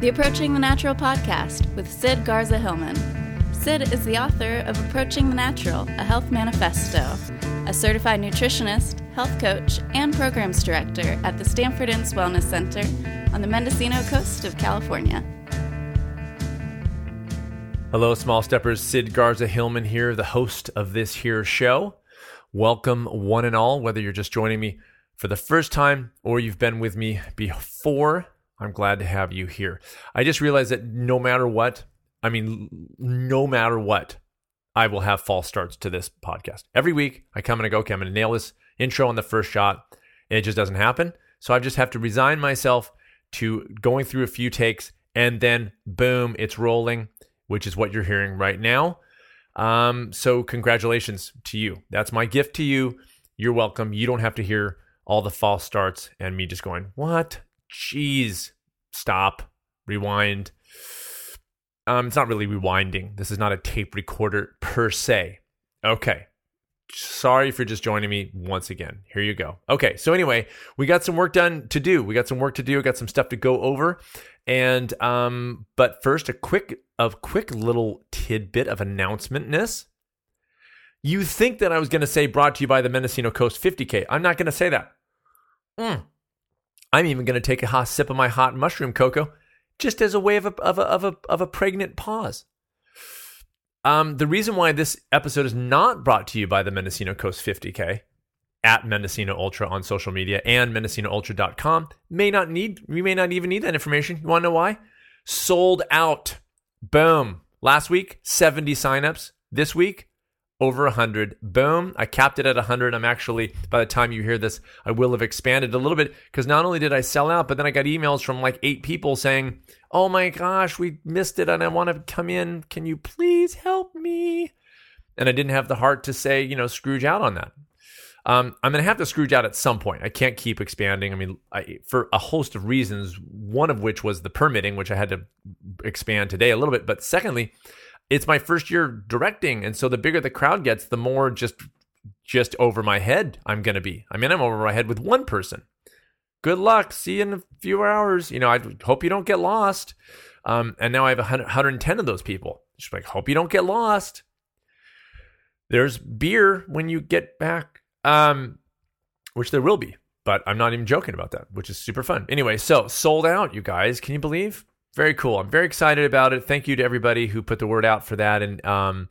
The Approaching the Natural podcast with Sid Garza Hillman. Sid is the author of Approaching the Natural, a health manifesto, a certified nutritionist, health coach, and programs director at the Stanford Inns Wellness Center on the Mendocino coast of California. Hello, Small Steppers. Sid Garza Hillman here, the host of this here show. Welcome, one and all, whether you're just joining me for the first time or you've been with me before. I'm glad to have you here. I just realized that no matter what, I will have false starts to this podcast. Every week, I come and I go, okay, I'm going to nail this intro on the first shot, and it just doesn't happen. So I just have to resign myself to going through a few takes, and then boom, it's rolling, which is what you're hearing right now. So congratulations to you. That's my gift to you. You're welcome. You don't have to hear all the false starts and me just going, what? Jeez, stop, rewind. It's not really rewinding. This is not a tape recorder per se. Okay. Sorry for just joining me once again. Here you go. Okay. So anyway, we got some work to do. Got some stuff to go over. And, but first a quick little tidbit of announcement-ness. You think that I was going to say brought to you by the Mendocino Coast 50K. I'm not going to say that. I'm even going to take a hot sip of my hot mushroom cocoa just as a way of a pregnant pause. The reason why this episode is not brought to you by the Mendocino Coast 50K at Mendocino Ultra on social media and MendocinoUltra.com, we may not even need that information. You want to know why? Sold out. Boom. Last week, 70 signups. This week, over 100. Boom. I capped it at 100. I'm actually, by the time you hear this, I will have expanded a little bit because not only did I sell out, but then I got emails from like 8 people saying, oh my gosh, we missed it and I want to come in. Can you please help me? And I didn't have the heart to say, Scrooge out on that. I'm going to have to Scrooge out at some point. I can't keep expanding. I mean, for a host of reasons, one of which was the permitting, which I had to expand today a little bit. But secondly, it's my first year directing. And so the bigger the crowd gets, the more just over my head I'm going to be. I mean, I'm over my head with one person. Good luck. See you in a few hours. I hope you don't get lost. And now I have 110 of those people. Just like, hope you don't get lost. There's beer when you get back. Which there will be, but I'm not even joking about that, which is super fun. Anyway, so sold out, you guys. Can you believe? Very cool. I'm very excited about it. Thank you to everybody who put the word out for that and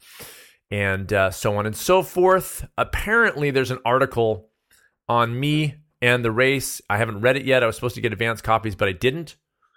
so on and so forth. Apparently, there's an article on me and the race. I haven't read it yet. I was supposed to get advanced copies, but I didn't.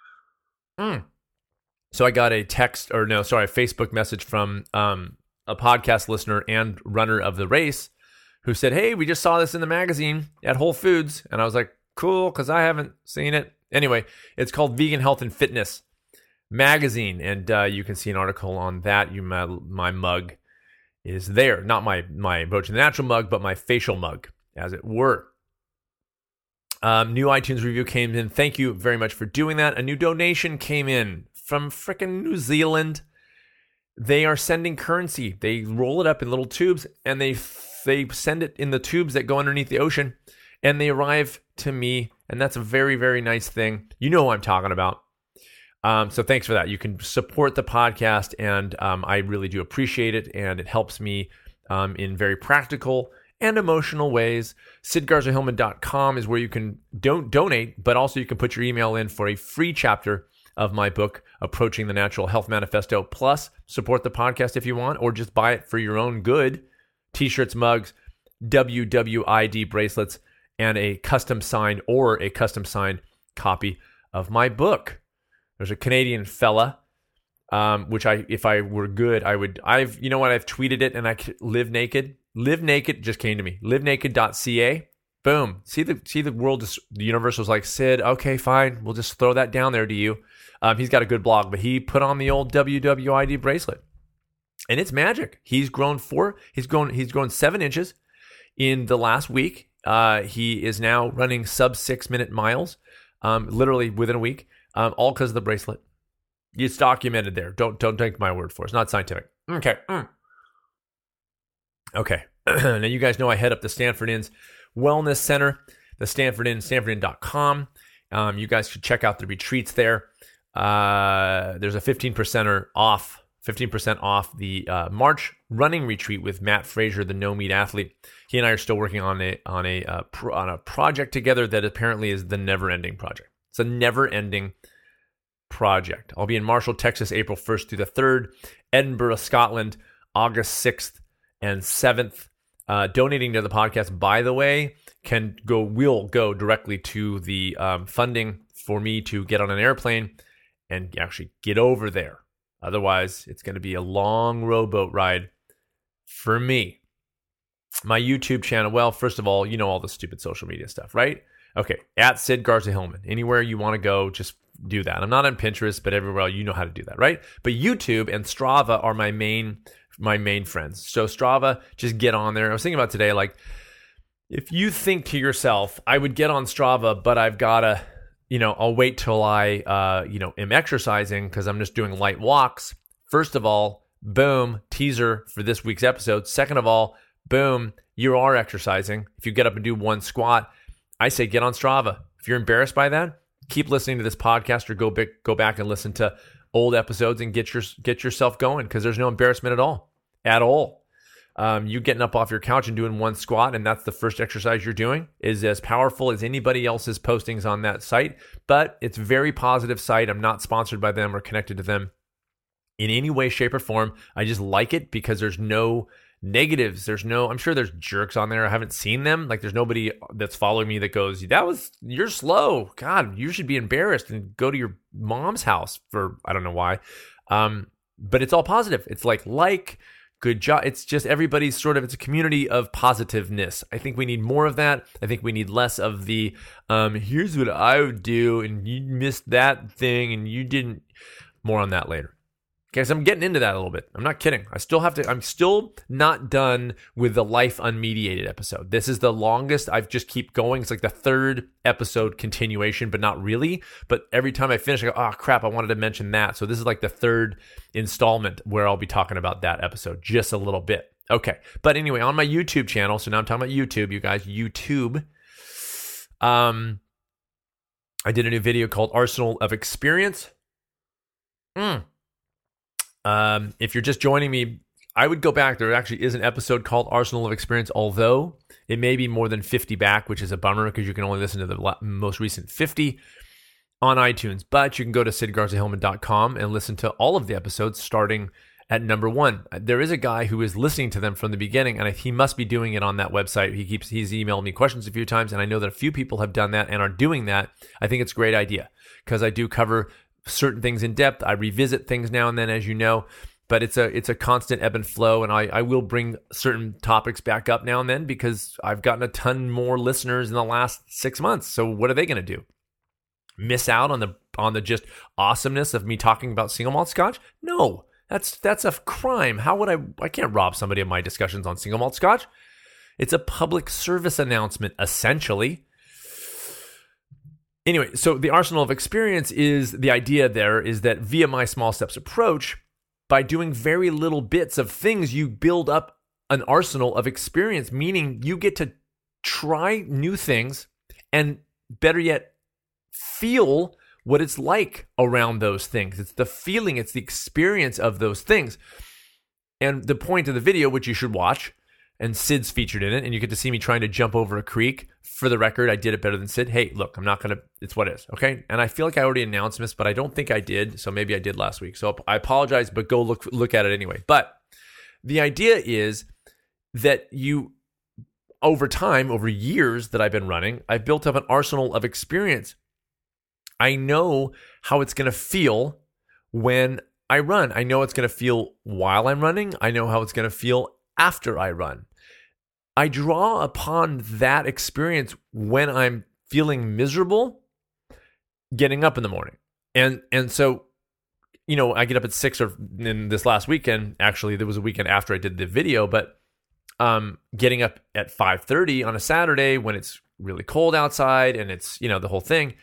So I got a Facebook message from a podcast listener and runner of the race who said, hey, we just saw this in the magazine at Whole Foods. And I was like, cool, because I haven't seen it. Anyway, it's called Vegan Health and Fitness Magazine. And you can see an article on that. My mug is there. Not my Approaching the Natural mug, but my facial mug, as it were. New iTunes review came in. Thank you very much for doing that. A new donation came in from frickin' New Zealand. They are sending currency. They roll it up in little tubes, and they send it in the tubes that go underneath the ocean, and they arrive to me, and that's a very, very nice thing. You know who I'm talking about. So thanks for that. You can support the podcast, and I really do appreciate it, and it helps me in very practical and emotional ways. SidGarzaHillman.com is where you can donate, but also you can put your email in for a free chapter of my book, Approaching the Natural Health Manifesto, plus support the podcast if you want, or just buy it for your own good. T-shirts, mugs, WWID bracelets, and a custom signed copy of my book. There's a Canadian fella, which if I were good, I've tweeted it, and I could Live Naked. Live Naked just came to me. LiveNaked.ca. Boom. See the world, the universe was like, Sid, okay, fine. We'll just throw that down there to you. He's got a good blog, but he put on the old WWID bracelet. And it's magic. He's grown 7 inches in the last week. He is now running sub 6-minute miles, literally within a week, all because of the bracelet. It's documented there. Don't take my word for it. It's not scientific. Okay. Okay. Now you guys know I head up the Stanford Inns Wellness Center, the Stanford Inn, StanfordInn.com. You guys should check out the retreats there. there's a 15% off the March running retreat with Matt Frazier, the No Meat Athlete. He and I are still working on a project together that apparently is the never ending project. It's a never ending project. I'll be in Marshall, Texas, April 1st through the 3rd, Edinburgh, Scotland, August 6th and 7th. Donating to the podcast, by the way, will go directly to the funding for me to get on an airplane and actually get over there. Otherwise, it's going to be a long rowboat ride for me. My YouTube channel, well, first of all, you know all the stupid social media stuff, right? Okay, at Sid Garza Hillman. Anywhere you want to go, just do that. I'm not on Pinterest, but everywhere you know how to do that, right? But YouTube and Strava are my main friends. So Strava, just get on there. I was thinking about today, like, if you think to yourself, I would get on Strava, but I've got to, I'll wait till I, am exercising because I'm just doing light walks. First of all, boom, teaser for this week's episode. Second of all, boom, you are exercising. If you get up and do one squat, I say get on Strava. If you're embarrassed by that, keep listening to this podcast or go back and listen to old episodes and get yourself going, because there's no embarrassment at all. You getting up off your couch and doing one squat, and that's the first exercise you're doing, is as powerful as anybody else's postings on that site. But it's a very positive site. I'm not sponsored by them or connected to them in any way, shape, or form. I just like it because there's no negatives. I'm sure there's jerks on there. I haven't seen them. Like, there's nobody that's following me that goes, you're slow. God, you should be embarrassed and go to your mom's house for, I don't know why. But it's all positive. It's like, good job. It's just everybody's it's a community of positiveness. I think we need more of that. I think we need less of the, here's what I would do and you missed that thing and you didn't. More on that later. Okay, so I'm getting into that a little bit. I'm not kidding. I'm still not done with the Life Unmediated episode. This is the longest. I just keep going. It's like the 3rd episode continuation, but not really. But every time I finish, I go, oh crap, I wanted to mention that. So this is like the 3rd installment where I'll be talking about that episode just a little bit. Okay, but anyway, on my YouTube channel, so now I'm talking about YouTube, you guys, YouTube. I did a new video called Arsenal of Experience. If you're just joining me, I would go back. There actually is an episode called Arsenal of Experience, although it may be more than 50 back, which is a bummer because you can only listen to the most recent 50 on iTunes. But you can go to sidgarzahillman.com and listen to all of the episodes starting at number 1. There is a guy who is listening to them from the beginning, and he must be doing it on that website. He's emailed me questions a few times, and I know that a few people have done that and are doing that. I think it's a great idea because I do cover certain things in depth. I revisit things now and then, as you know, but it's a constant ebb and flow, and I will bring certain topics back up now and then because I've gotten a ton more listeners in the last 6 months. So what are they going to do? Miss out on the just awesomeness of me talking about single malt scotch? No, that's a crime. How would I can't rob somebody of my discussions on single malt scotch. It's a public service announcement, essentially. Anyway, so the Arsenal of Experience is the idea there is that via my small steps approach, by doing very little bits of things, you build up an arsenal of experience, meaning you get to try new things and, better yet, feel what it's like around those things. It's the feeling, it's the experience of those things. And the point of the video, which you should watch, and Sid's featured in it, and you get to see me trying to jump over a creek. For the record, I did it better than Sid. Hey, look, I'm not going to, it's what it is, okay? And I feel like I already announced this, but I don't think I did, so maybe I did last week. So I apologize, but go look at it anyway. But the idea is that you, over time, over years that I've been running, I've built up an arsenal of experience. I know how it's going to feel when I run. I know it's going to feel while I'm running. I know how it's going to feel after I run. I draw upon that experience when I'm feeling miserable getting up in the morning. And so, I get up at 6, or in this last weekend, actually, there was a weekend after I did the video, but getting up at 5:30 on a Saturday when it's really cold outside and it's, the whole thing,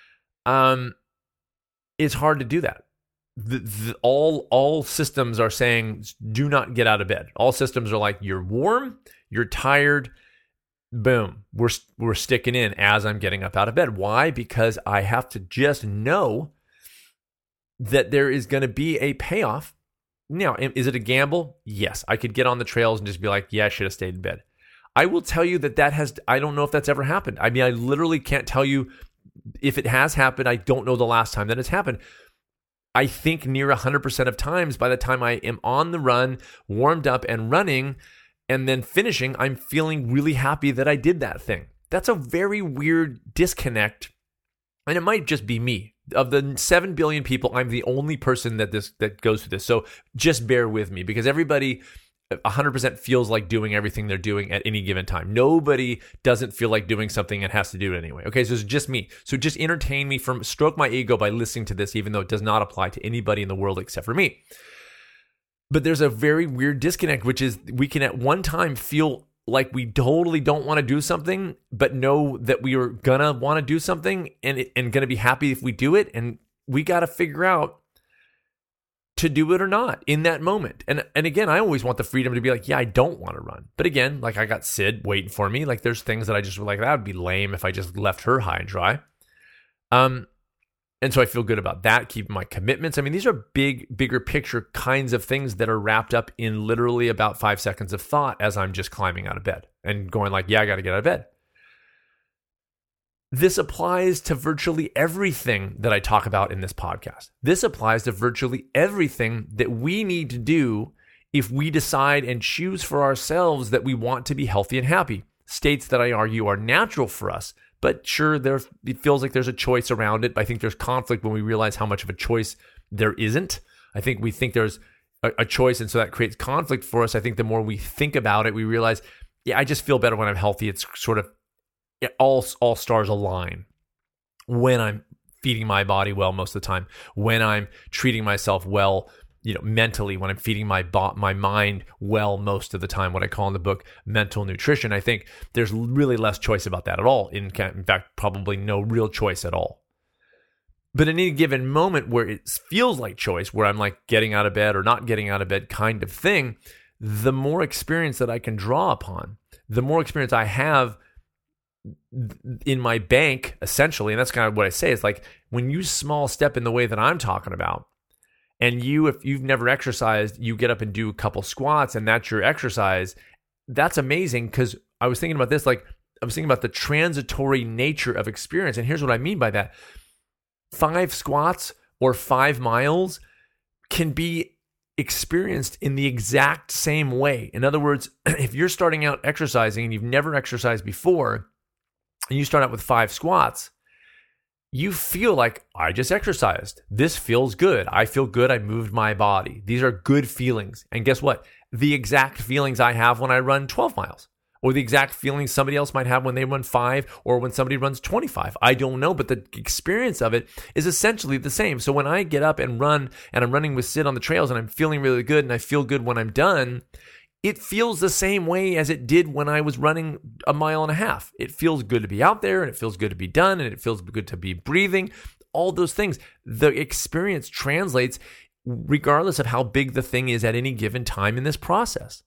it's hard to do that. All systems are saying, do not get out of bed. All systems are like, you're warm, you're tired, boom, we're sticking in as I'm getting up out of bed. Why? Because I have to just know that there is going to be a payoff. Now, is it a gamble? Yes. I could get on the trails and just be like, yeah, I should have stayed in bed. I will tell you I don't know if that's ever happened. I mean, I literally can't tell you if it has happened. I don't know the last time that it's happened. I think near 100% of times, by the time I am on the run, warmed up and running, and then finishing, I'm feeling really happy that I did that thing. That's a very weird disconnect. And it might just be me. Of the 7 billion people, I'm the only person that goes through this. So just bear with me, because everybody 100% feels like doing everything they're doing at any given time. Nobody doesn't feel like doing something and has to do it anyway. Okay, so it's just me. So just entertain me, stroke my ego by listening to this, even though it does not apply to anybody in the world except for me. But there's a very weird disconnect, which is we can at one time feel like we totally don't want to do something, but know that we are gonna want to do something and gonna be happy if we do it. And we got to figure out to do it or not in that moment. And again, I always want the freedom to be like, yeah, I don't want to run. But again, like I got Sid waiting for me. Like there's things that I just like, that would be lame if I just left her high and dry. And so I feel good about that, keeping my commitments. I mean, these are bigger picture kinds of things that are wrapped up in literally about 5 seconds of thought as I'm just climbing out of bed and going like, yeah, I got to get out of bed. This applies to virtually everything that I talk about in this podcast. This applies to virtually everything that we need to do if we decide and choose for ourselves that we want to be healthy and happy. States that I argue are natural for us. But sure, it feels like there's a choice around it. I think there's conflict when we realize how much of a choice there isn't. I think we think there's a choice, and so that creates conflict for us. I think the more we think about it, we realize, yeah, I just feel better when I'm healthy. It's sort of all stars align when I'm feeding my body well most of the time, when I'm treating myself well, mentally, when I'm feeding my mind well most of the time, what I call in the book mental nutrition. I think there's really less choice about that at all. In fact, probably no real choice at all. But in any given moment where it feels like choice, where I'm like getting out of bed or not getting out of bed kind of thing, the more experience that I can draw upon, the more experience I have in my bank, essentially. And that's kind of what I say. It's like when you small step in the way that I'm talking about, and if you've never exercised, you get up and do a couple squats and that's your exercise. That's amazing, because I was thinking about this, like I was thinking about the transitory nature of experience. And here's what I mean by that. 5 squats or 5 miles can be experienced in the exact same way. In other words, if you're starting out exercising and you've never exercised before, and you start out with 5 squats, you feel like, I just exercised. This feels good. I feel good. I moved my body. These are good feelings. And guess what? The exact feelings I have when I run 12 miles, or the exact feelings somebody else might have when they run 5, or when somebody runs 25. I don't know, but the experience of it is essentially the same. So when I get up and run, and I'm running with Sid on the trails, and I'm feeling really good, and I feel good when I'm done, it feels the same way as it did when I was running 1.5 miles. It feels good to be out there, and it feels good to be done, and it feels good to be breathing. All those things. The experience translates regardless of how big the thing is at any given time in this process.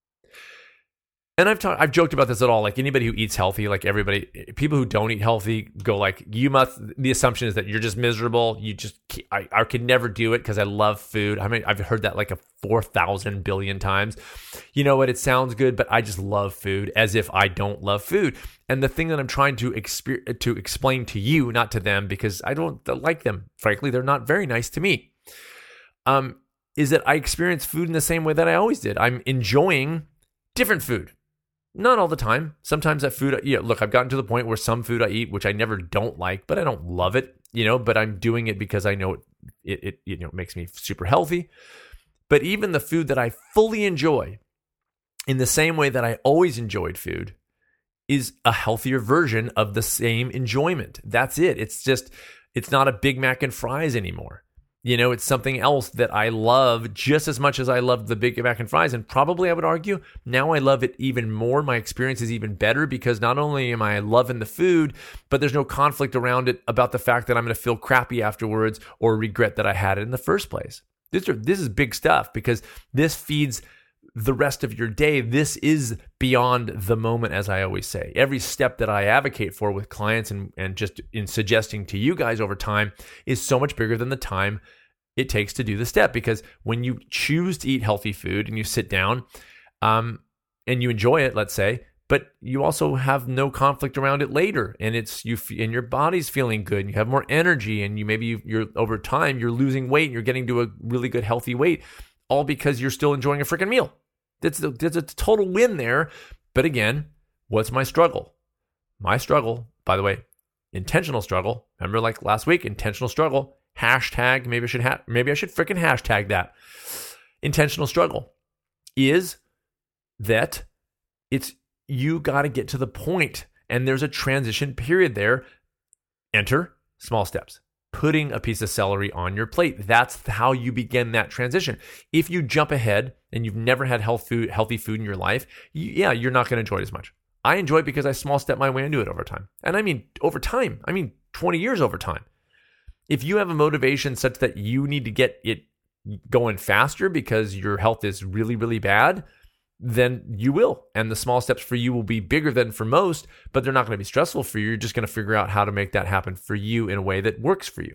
And I've joked about this at all. Like anybody who eats healthy, like everybody, people who don't eat healthy go like, the assumption is that you're just miserable. I could never do it because I love food. I mean, I've heard that like 4,000 billion times. You know what? It sounds good, but I just love food, as if I don't love food. And the thing that I'm trying to explain to you, not to them, because I don't like them. Frankly, they're not very nice to me. Is that I experience food in the same way that I always did. I'm enjoying different food. Not all the time. Sometimes that food, look, I've gotten to the point where some food I eat, which I never don't like, but I don't love it, but I'm doing it because I know it makes me super healthy. But even the food that I fully enjoy, in the same way that I always enjoyed food, is a healthier version of the same enjoyment. That's it. It's not a Big Mac and fries anymore. It's something else that I love just as much as I loved the Big Mac and fries. And probably I would argue now I love it even more. My experience is even better because not only am I loving the food, but there's no conflict around it about the fact that I'm going to feel crappy afterwards or regret that I had it in the first place. This is big stuff because this feeds the rest of your day. This is beyond the moment, as I always say. Every step that I advocate for with clients and just in suggesting to you guys over time is so much bigger than the time it takes to do the step. Because when you choose to eat healthy food and you sit down and you enjoy it, let's say, but you also have no conflict around it later, and and your body's feeling good, and you have more energy, and you're over time you're losing weight and you're getting to a really good healthy weight, all because you're still enjoying a freaking meal. There's a total win there. But again, what's my struggle? My struggle, by the way, intentional struggle. Remember, like last week, intentional struggle. Hashtag. Maybe I should freaking hashtag that. Intentional struggle is that you got to get to the point, and there's a transition period there. Enter small steps. Putting a piece of celery on your plate. That's how you begin that transition. If you jump ahead and you've never had healthy food in your life, you're not going to enjoy it as much. I enjoy it because I small step my way into it over time. And I mean over time. I mean 20 years over time. If you have a motivation such that you need to get it going faster because your health is really, really bad, then you will. And the small steps for you will be bigger than for most, but they're not going to be stressful for you. You're just going to figure out how to make that happen for you in a way that works for you.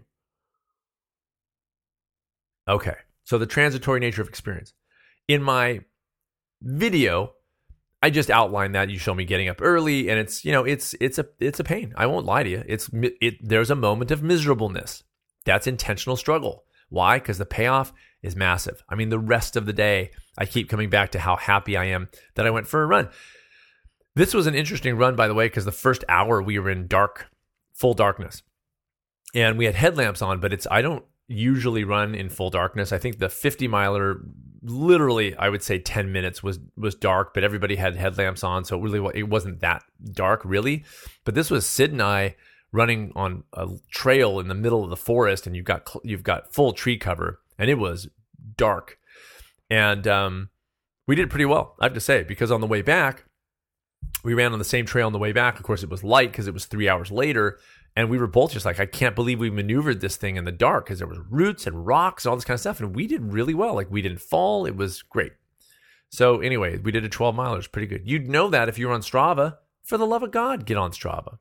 Okay, so the transitory nature of experience. In my video, I just outlined that. You show me getting up early, and it's a pain. I won't lie to you. There's a moment of miserableness. That's intentional struggle. Why? Because the payoff is massive. I mean, the rest of the day, I keep coming back to how happy I am that I went for a run. This was an interesting run, by the way, because the first hour we were in full darkness, and we had headlamps on. But I don't usually run in full darkness. I think the 50 miler, literally, I would say 10 minutes was dark, but everybody had headlamps on, so it wasn't that dark, really. But this was Sid and I running on a trail in the middle of the forest, and you've got full tree cover, and it was dark. And we did pretty well, I have to say, because on the way back, we ran on the same trail on the way back. Of course, it was light because it was 3 hours later, and we were both just like, I can't believe we maneuvered this thing in the dark, because there was roots and rocks and all this kind of stuff, and we did really well. Like, we didn't fall. It was great. So anyway, we did a 12 miler. It was pretty good. You'd know that if you were on Strava. For the love of God, get on Strava.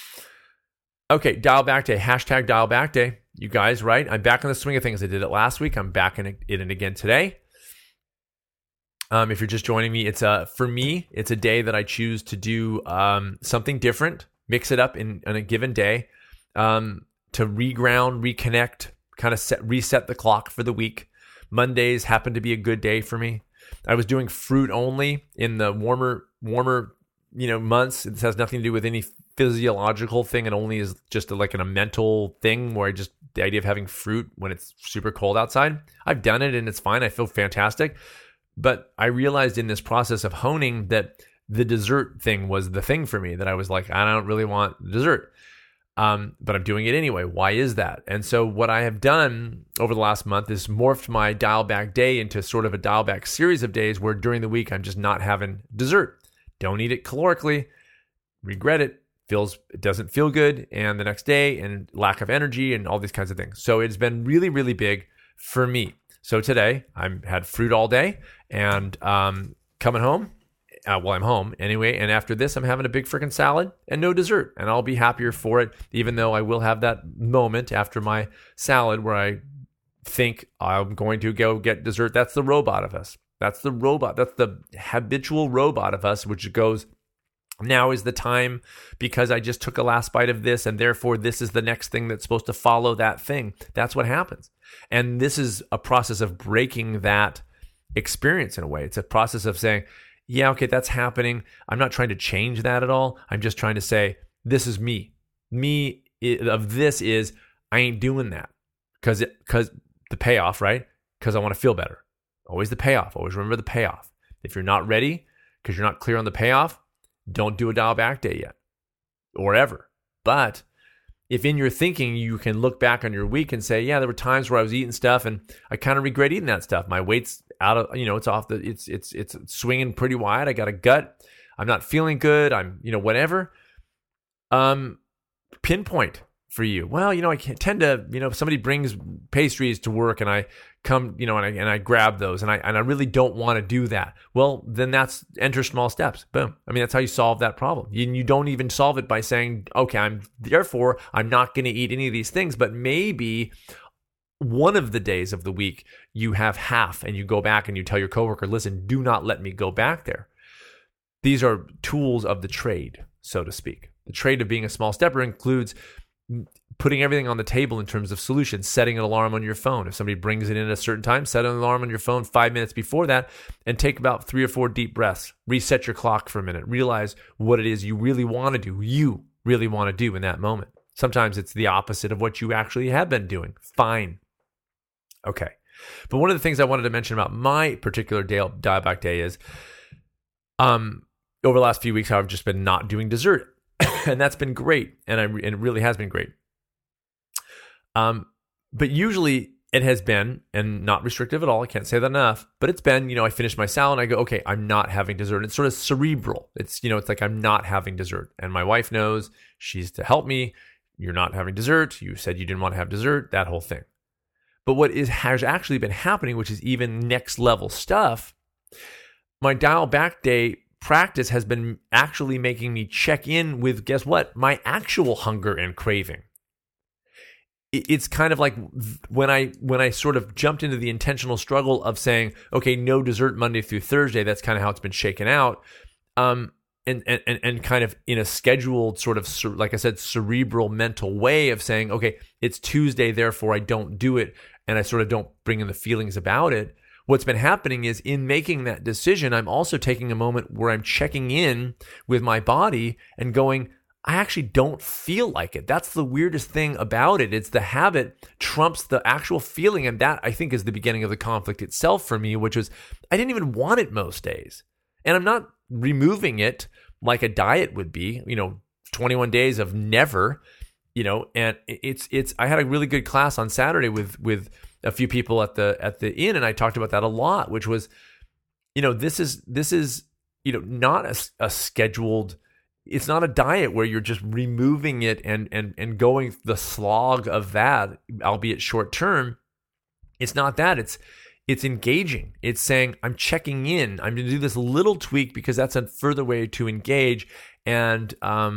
Okay, dial back day. Hashtag dial back day. You guys, right? I'm back in the swing of things. I did it last week. I'm back in it again today. If you're just joining me, for me, it's a day that I choose to do something different, mix it up in a given day, to reground, reconnect, kind of reset the clock for the week. Mondays happen to be a good day for me. I was doing fruit only in the warmer, months. This has nothing to do with any physiological thing. It only is just like a mental thing where the idea of having fruit when it's super cold outside. I've done it and it's fine. I feel fantastic. But I realized in this process of honing that the dessert thing was the thing for me, that I was like, I don't really want dessert. But I'm doing it anyway. Why is that? And so what I have done over the last month is morphed my dial back day into sort of a dial back series of days where during the week I'm just not having dessert. Don't eat it calorically. Regret it. It doesn't feel good. And the next day, and lack of energy and all these kinds of things. So it's been really, really big for me. So today I had fruit all day, and coming home, I'm home anyway. And after this, I'm having a big freaking salad and no dessert. And I'll be happier for it, even though I will have that moment after my salad where I think I'm going to go get dessert. That's the robot of us. That's the robot. That's the habitual robot of us, which goes, now is the time because I just took a last bite of this, and therefore this is the next thing that's supposed to follow that thing. That's what happens. And this is a process of breaking that experience in a way. It's a process of saying, yeah, okay, that's happening. I'm not trying to change that at all. I'm just trying to say, this is me. Of this is, I ain't doing that. Because the payoff, right? Because I want to feel better. Always the payoff. Always remember the payoff. If you're not ready, because you're not clear on the payoff, don't do a dial back day yet, or ever. But if in your thinking you can look back on your week and say, yeah, there were times where I was eating stuff and I kind of regret eating that stuff. My weight's out of, it's off it's swinging pretty wide. I got a gut. I'm not feeling good. I'm, whatever. Pinpoint for you. Well, I tend to, if somebody brings pastries to work and I come, and I grab those and I really don't want to do that. Well, then that's enter small steps. Boom. I mean, that's how you solve that problem. You don't even solve it by saying, okay, I'm not going to eat any of these things, but maybe one of the days of the week you have half and you go back and you tell your coworker, listen, do not let me go back there. These are tools of the trade, so to speak. The trade of being a small stepper includes putting everything on the table in terms of solutions, setting an alarm on your phone. If somebody brings it in at a certain time, set an alarm on your phone 5 minutes before that and take about 3 or 4 deep breaths. Reset your clock for a minute. Realize what it is you really want to do. You really want to do in that moment. Sometimes it's the opposite of what you actually have been doing. Fine. Okay. But one of the things I wanted to mention about my particular dial back day is over the last few weeks, I've just been not doing dessert. And that's been great. And it really has been great. But usually it has been, and not restrictive at all, I can't say that enough, but it's been, I finish my salad and I go, okay, I'm not having dessert. It's sort of cerebral. It's like I'm not having dessert. And my wife knows, she's to help me. You're not having dessert. You said you didn't want to have dessert, that whole thing. But what has actually been happening, which is even next level stuff, my dial back day practice has been actually making me check in with, guess what? My actual hunger and craving. It's kind of like when I sort of jumped into the intentional struggle of saying, okay, no dessert Monday through Thursday. That's kind of how it's been shaken out. And kind of in a scheduled sort of, like I said, cerebral mental way of saying, okay, it's Tuesday, therefore I don't do it. And I sort of don't bring in the feelings about it. What's been happening is in making that decision, I'm also taking a moment where I'm checking in with my body and going, I actually don't feel like it. That's the weirdest thing about it. It's the habit trumps the actual feeling. And that, I think, is the beginning of the conflict itself for me, which was I didn't even want it most days. And I'm not removing it like a diet would be, 21 days of never, and it's I had a really good class on Saturday with a few people at the inn, and I talked about that a lot, which was, this is not a scheduled. It's not a diet where you're just removing it and going the slog of that, albeit short term. It's not that. It's engaging. It's saying, I'm checking in. I'm going to do this little tweak because that's a further way to engage. And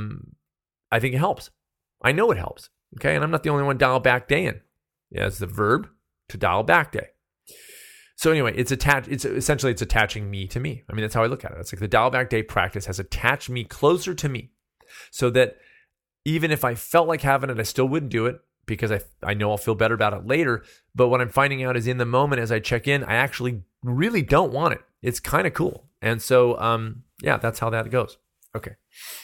I think it helps. I know it helps. Okay. And I'm not the only one dial back day in. Yeah, it's the verb to dial back day. So anyway, it's attaching me to me. I mean, that's how I look at it. It's like the dial back day practice has attached me closer to me so that even if I felt like having it, I still wouldn't do it because I know I'll feel better about it later. But what I'm finding out is in the moment as I check in, I actually really don't want it. It's kind of cool. And so, that's how that goes. Okay.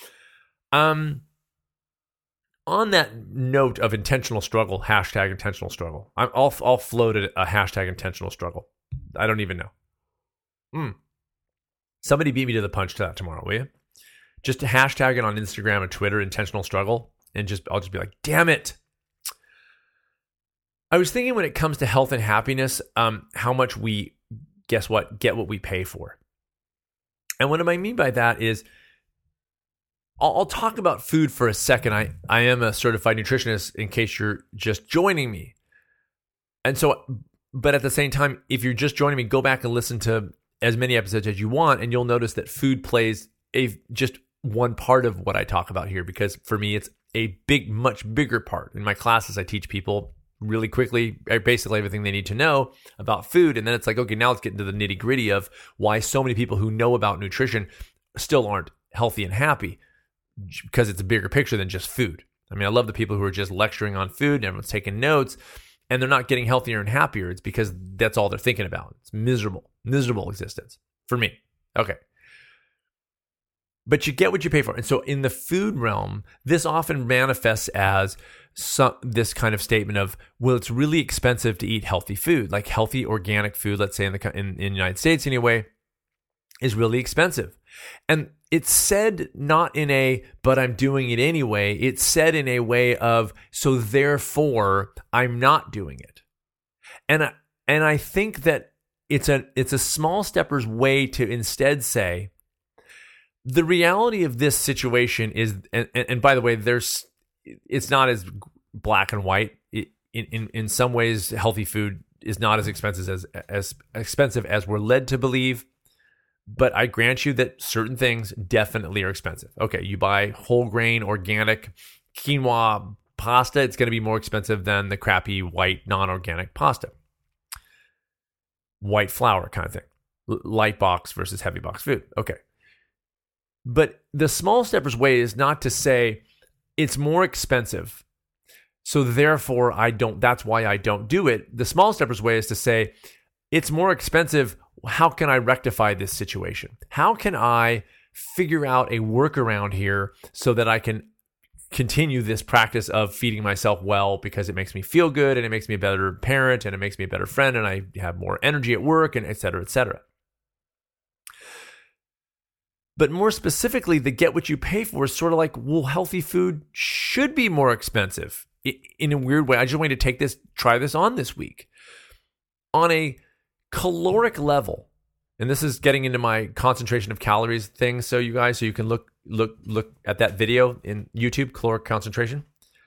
On that note of intentional struggle, hashtag intentional struggle, I'll float a hashtag intentional struggle. I don't even know. Somebody beat me to the punch to that tomorrow, will you? Just hashtag it on Instagram and Twitter, intentional struggle, and I'll just be like, damn it. I was thinking when it comes to health and happiness, how much we, guess what, get what we pay for. And what I mean by that is, I'll talk about food for a second. I am a certified nutritionist in case you're just joining me. And so, but at the same time, if you're just joining me, go back and listen to as many episodes as you want, and you'll notice that food plays just one part of what I talk about here, because for me, it's a much bigger part. In my classes, I teach people really quickly, basically everything they need to know about food. And then it's like, okay, now let's get into the nitty gritty of why so many people who know about nutrition still aren't healthy and happy, because it's a bigger picture than just food. I mean, I love the people who are just lecturing on food and everyone's taking notes and they're not getting healthier and happier. It's because that's all they're thinking about. It's miserable existence for me. Okay. But you get what you pay for. And so in the food realm, this often manifests as this kind of statement of, well, it's really expensive to eat healthy food, like healthy organic food, let's say in the United States anyway, is really expensive. And it's said not in a, but I'm doing it anyway. It's said in a way of, so therefore I'm not doing it. And I think that it's a small stepper's way to instead say, the reality of this situation is, and by the way, it's not as black and white. In some ways, healthy food is not as expensive as we're led to believe. But I grant you that certain things definitely are expensive. Okay, you buy whole grain, organic, quinoa, pasta, it's going to be more expensive than the crappy white non-organic pasta. White flour kind of thing. Light box versus heavy box food. Okay. But the small steppers way is not to say it's more expensive, so therefore that's why I don't do it. The small steppers way is to say it's more expensive. How can I rectify this situation? How can I figure out a workaround here so that I can continue this practice of feeding myself well, because it makes me feel good and it makes me a better parent and it makes me a better friend and I have more energy at work and et cetera, et cetera. But more specifically, the get what you pay for is sort of like, well, healthy food should be more expensive in a weird way. I just wanted to try this on this week. On a caloric level, and this is getting into my concentration of calories thing, so you can look at that video in YouTube, caloric concentration.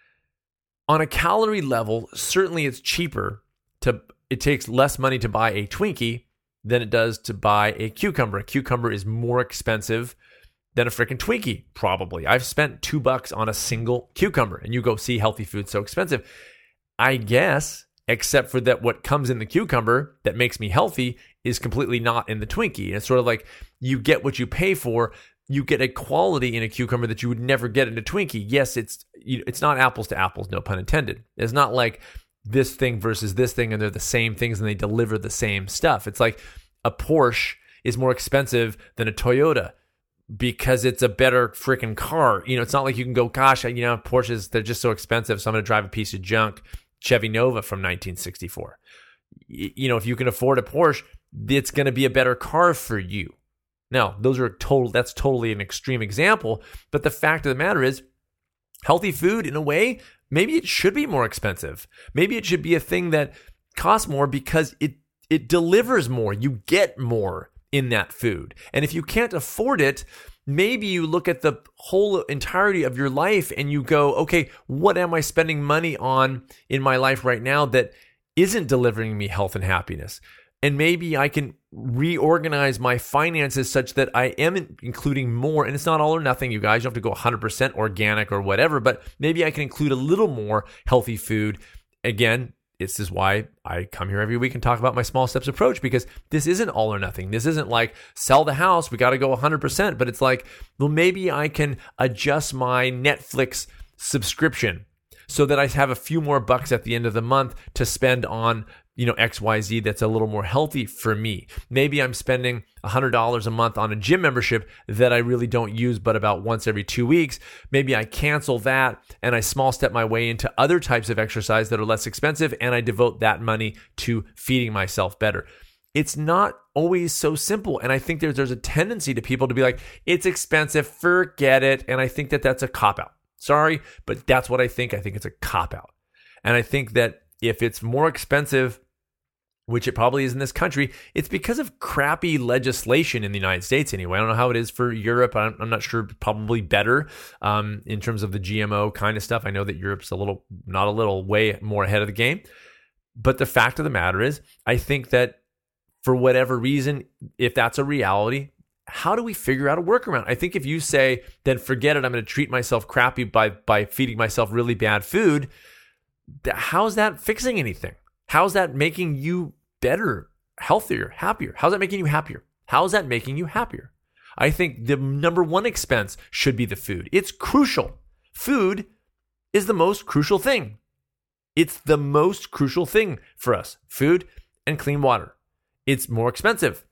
On a calorie level, certainly it's cheaper it takes less money to buy a Twinkie than it does to buy a cucumber. A cucumber is more expensive than a freaking Twinkie, probably. I've spent $2 on a single cucumber, and you go see healthy food so expensive. I guess, except for that what comes in the cucumber that makes me healthy is completely not in the Twinkie. And it's sort of like you get what you pay for. You get a quality in a cucumber that you would never get in a Twinkie. Yes, it's not apples to apples, no pun intended. It's not like this thing versus this thing and they're the same things and they deliver the same stuff. It's like a Porsche is more expensive than a Toyota because it's a better freaking car. It's not like you can go, gosh, Porsches, they're just so expensive, so I'm going to drive a piece of junk Chevy Nova from 1964. If you can afford a Porsche, it's going to be a better car for you. Now, that's totally an extreme example, but the fact of the matter is, healthy food, in a way, maybe it should be more expensive. Maybe it should be a thing that costs more because it delivers more. You get more in that food. And if you can't afford it, maybe you look at the whole entirety of your life and you go, okay, what am I spending money on in my life right now that isn't delivering me health and happiness? And maybe I can reorganize my finances such that I am including more. And it's not all or nothing, you guys. You don't have to go 100% organic or whatever, but maybe I can include a little more healthy food. Again, this is why I come here every week and talk about my small steps approach, because this isn't all or nothing. This isn't like sell the house, we got to go 100%, but it's like, well, maybe I can adjust my Netflix subscription so that I have a few more bucks at the end of the month to spend on XYZ that's a little more healthy for me. Maybe I'm spending $100 a month on a gym membership that I really don't use but about once every 2 weeks. Maybe I cancel that and I small step my way into other types of exercise that are less expensive, and I devote that money to feeding myself better. It's not always so simple, and I think there's a tendency to people to be like, it's expensive, forget it, and I think that that's a cop-out. Sorry, but that's what I think. I think it's a cop-out. And I think that if it's more expensive, which it probably is in this country, it's because of crappy legislation in the United States anyway. I don't know how it is for Europe. I'm not sure, probably better in terms of the GMO kind of stuff. I know that Europe's way more ahead of the game. But the fact of the matter is, I think that for whatever reason, if that's a reality, how do we figure out a workaround? I think if you say, then forget it, I'm going to treat myself crappy by feeding myself really bad food, how's that fixing anything? How's that making you better, healthier, happier? How's that making you happier? How's that making you happier? I think the number one expense should be the food. It's crucial. Food is the most crucial thing. It's the most crucial thing for us. Food and clean water. It's more expensive.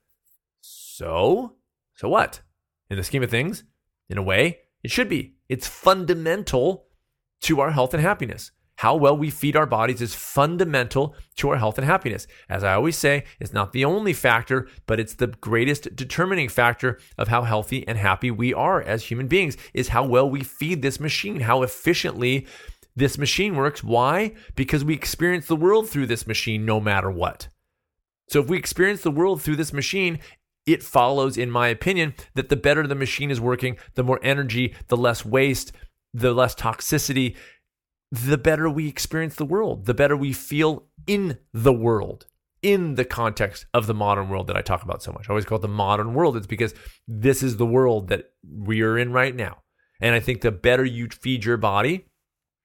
So what? In the scheme of things, in a way, it should be. It's fundamental to our health and happiness. How well we feed our bodies is fundamental to our health and happiness. As I always say, it's not the only factor, but it's the greatest determining factor of how healthy and happy we are as human beings, is how well we feed this machine, how efficiently this machine works. Why? Because we experience the world through this machine no matter what. So if we experience the world through this machine, it follows, in my opinion, that the better the machine is working, the more energy, the less waste, the less toxicity, the better we experience the world, the better we feel in the world, in the context of the modern world that I talk about so much. I always call it the modern world. It's because this is the world that we are in right now. And I think the better you feed your body,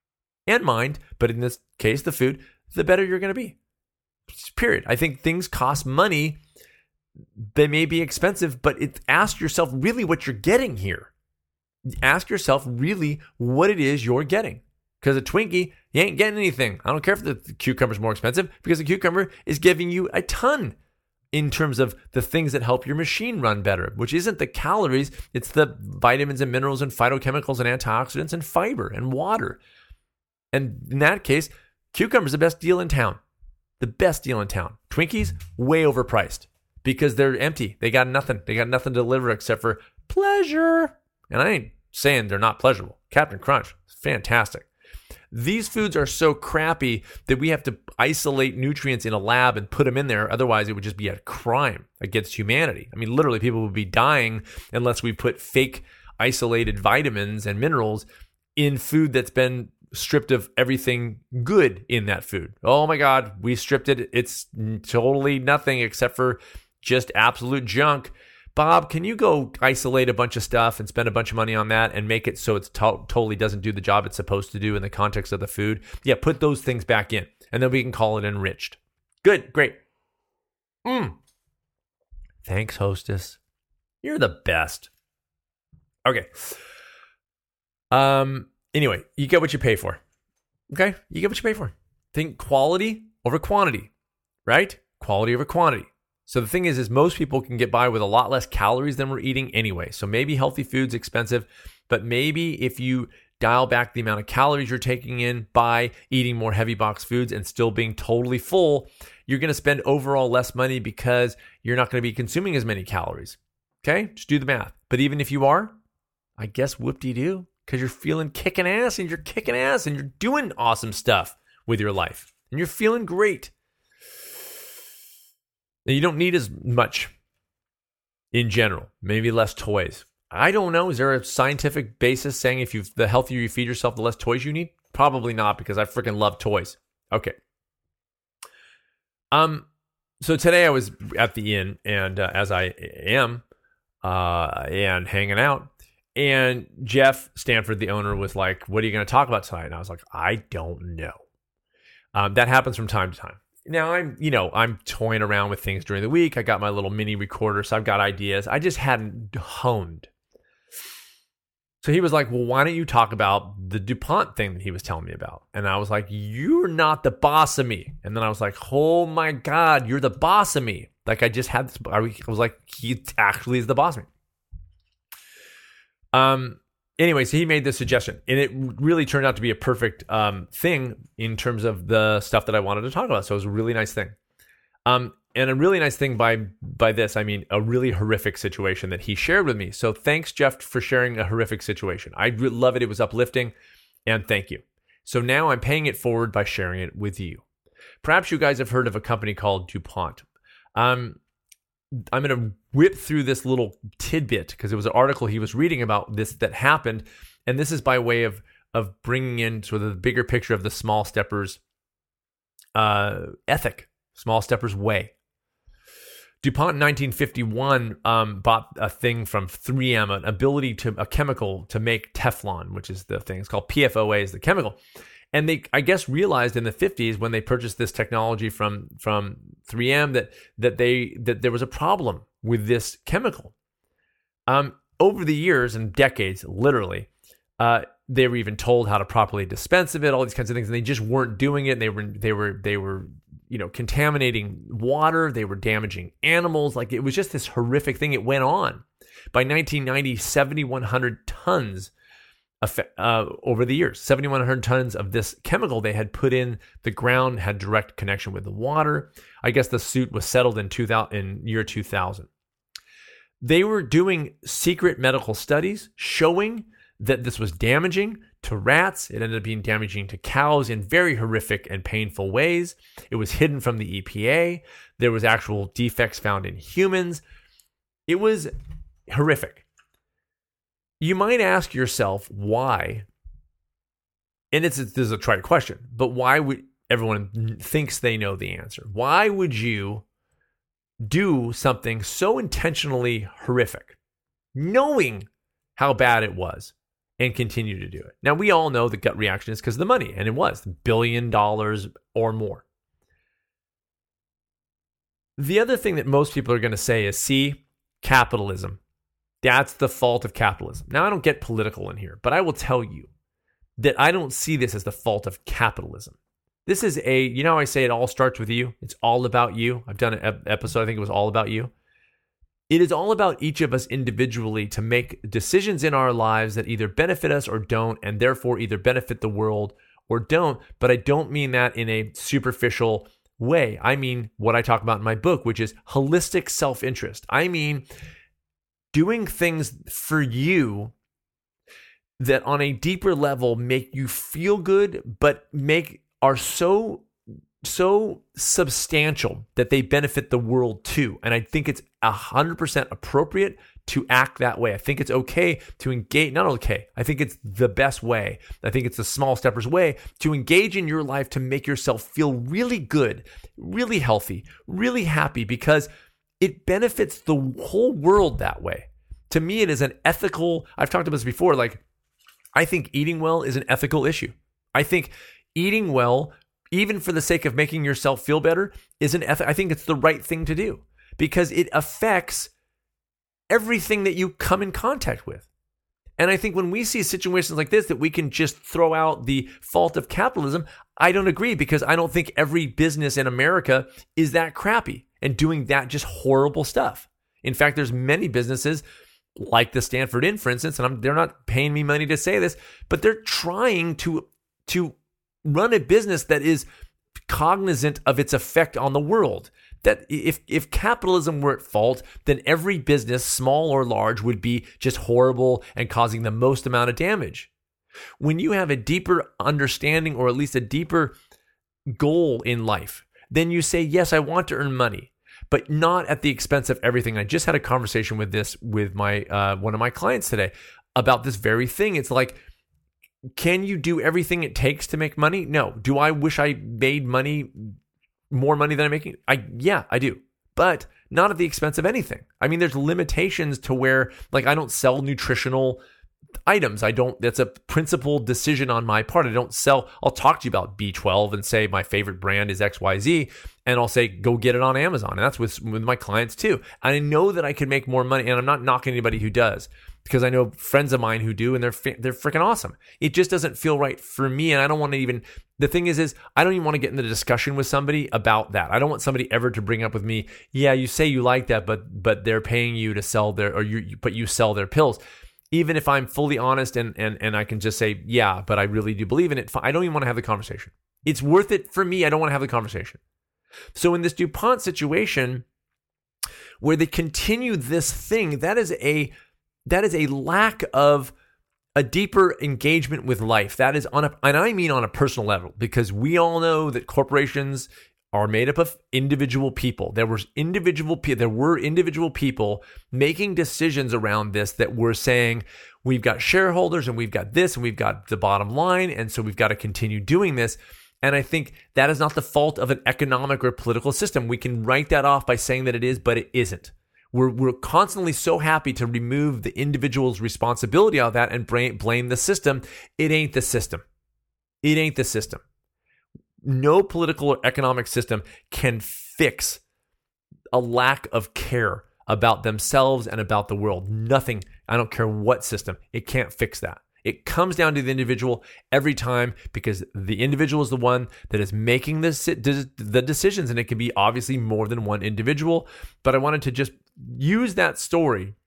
and mind, but in this case, the food, the better you're going to be. Period. I think things cost money. They may be expensive, but ask yourself really what you're getting here. Ask yourself really what it is you're getting. Because a Twinkie, you ain't getting anything. I don't care if the cucumber's more expensive, because the cucumber is giving you a ton in terms of the things that help your machine run better, which isn't the calories, it's the vitamins and minerals and phytochemicals and antioxidants and fiber and water. And in that case, cucumber's the best deal in town. The best deal in town. Twinkies, way overpriced because they're empty. They got nothing. They got nothing to deliver except for pleasure. And I ain't saying they're not pleasurable. Captain Crunch, fantastic. These foods are so crappy that we have to isolate nutrients in a lab and put them in there. Otherwise, it would just be a crime against humanity. I mean, literally, people would be dying unless we put fake isolated vitamins and minerals in food that's been stripped of everything good in that food. Oh my God, we stripped it. It's totally nothing except for just absolute junk. Bob, can you go isolate a bunch of stuff and spend a bunch of money on that and make it so it's totally doesn't do the job it's supposed to do in the context of the food? Yeah, put those things back in, and then we can call it enriched. Good, great. Thanks, hostess. You're the best. Okay. Anyway, you get what you pay for. Okay? You get what you pay for. Think quality over quantity, right? Quality over quantity. So the thing is most people can get by with a lot less calories than we're eating anyway. So maybe healthy food's expensive, but maybe if you dial back the amount of calories you're taking in by eating more heavy box foods and still being totally full, you're going to spend overall less money because you're not going to be consuming as many calories. Okay? Just do the math. But even if you are, I guess whoop-de-doo, because you're feeling kicking ass and you're doing awesome stuff with your life and you're feeling great. Now, you don't need as much in general, maybe less toys. I don't know. Is there a scientific basis saying the healthier you feed yourself, the less toys you need? Probably not, because I freaking love toys. Okay. So today I was at the inn, and as I am, and hanging out, and Jeff Stanford, the owner, was like, "What are you going to talk about tonight?" And I was like, "I don't know." That happens from time to time. Now I'm toying around with things during the week. I got my little mini recorder, so I've got ideas. I just hadn't honed. So he was like, "Well, why don't you talk about the DuPont thing that he was telling me about?" And I was like, "You're not the boss of me." And then I was like, "Oh my God, you're the boss of me." Like I just had this, I was like, he actually is the boss of me. Anyway, so he made this suggestion, and it really turned out to be a perfect thing in terms of the stuff that I wanted to talk about. So it was a really nice thing. And a really nice thing by this, I mean a really horrific situation that he shared with me. So thanks, Jeff, for sharing a horrific situation. I love it. It was uplifting, and thank you. So now I'm paying it forward by sharing it with you. Perhaps you guys have heard of a company called DuPont. I'm going to whip through this little tidbit because it was an article he was reading about this that happened. And this is by way of bringing in sort of the bigger picture of the Small Steppers ethic, Small Steppers way. DuPont in 1951 bought a thing from 3M, a chemical to make Teflon, which is the thing. It's called PFOA is the chemical. And they, I guess, realized in the 50s when they purchased this technology from 3M that there was a problem with this chemical. Over the years and decades, literally, they were even told how to properly dispense of it, all these kinds of things, and they just weren't doing it. And they were contaminating water. They were damaging animals. Like it was just this horrific thing. It went on. By 1990, 7,100 tons. Over the years, 7,100 tons of this chemical they had put in the ground had direct connection with the water. I guess the suit was settled in year 2000. They were doing secret medical studies showing that this was damaging to rats. It ended up being damaging to cows in very horrific and painful ways. It was hidden from the EPA. There was actual defects found in humans. It was horrific. You might ask yourself why, and this is a trite question, but why would everyone thinks they know the answer? Why would you do something so intentionally horrific, knowing how bad it was, and continue to do it. Now, we all know the gut reaction is because of the money, and it was $1 billion or more. The other thing that most people are going to say is, see, capitalism. That's the fault of capitalism. Now, I don't get political in here, but I will tell you that I don't see this as the fault of capitalism. This is you know how I say it all starts with you? It's all about you. I've done an episode, I think it was all about you. It is all about each of us individually to make decisions in our lives that either benefit us or don't, and therefore either benefit the world or don't. But I don't mean that in a superficial way. I mean what I talk about in my book, which is holistic self-interest. I mean doing things for you that on a deeper level make you feel good, but are so substantial that they benefit the world too. And I think it's 100% appropriate to act that way. I think it's okay to engage, not okay, I think it's the best way. I think it's the small steppers way to engage in your life to make yourself feel really good, really healthy, really happy, because it benefits the whole world that way. To me, it is an ethical, I've talked about this before, I think eating well is an ethical issue. I think eating well, even for the sake of making yourself feel better, I think it's the right thing to do because it affects everything that you come in contact with. And I think when we see situations like this, that we can just throw out the fault of capitalism, I don't agree, because I don't think every business in America is that crappy and doing that just horrible stuff. In fact, there's many businesses like the Stanford Inn, for instance, and they're not paying me money to say this, but they're trying to run a business that is cognizant of its effect on the world. That if capitalism were at fault, then every business, small or large, would be just horrible and causing the most amount of damage. When you have a deeper understanding, or at least a deeper goal in life, then you say, yes, I want to earn money, but not at the expense of everything. I just had a conversation with my one of my clients today about this very thing. It's like, can you do everything it takes to make money? No. Do I wish I made more money than I'm making? Yeah, I do. But not at the expense of anything. I mean, there's limitations to where, I don't sell nutritional items. That's a principled decision on my part. I'll talk to you about B12 and say my favorite brand is XYZ, and I'll say, go get it on Amazon. And that's with my clients too. And I know that I can make more money, and I'm not knocking anybody who does, because I know friends of mine who do, and they're freaking awesome. It just doesn't feel right for me, and I don't want to even. The thing is I don't even want to get into the discussion with somebody about that. I don't want somebody ever to bring up with me, yeah, you say you like that, but they're paying you to sell but you sell their pills. Even if I'm fully honest and I can just say, yeah, but I really do believe in it, I don't even want to have the conversation. It's worth it for me. I don't want to have the conversation. So in this DuPont situation, where they continue this thing, that is a lack of a deeper engagement with life. That is and I mean on a personal level, because we all know that corporations are made up of individual people. There were individual people making decisions around this that were saying, we've got shareholders and we've got this and we've got the bottom line, and so we've got to continue doing this. And I think that is not the fault of an economic or political system. We can write that off by saying that it is, but it isn't. We're constantly so happy to remove the individual's responsibility out of that and blame the system. It ain't the system. It ain't the system. No political or economic system can fix a lack of care about themselves and about the world. Nothing. I don't care what system. It can't fix that. It comes down to the individual every time, because the individual is the one that is making the decisions, and it can be obviously more than one individual. But I wanted to just use that story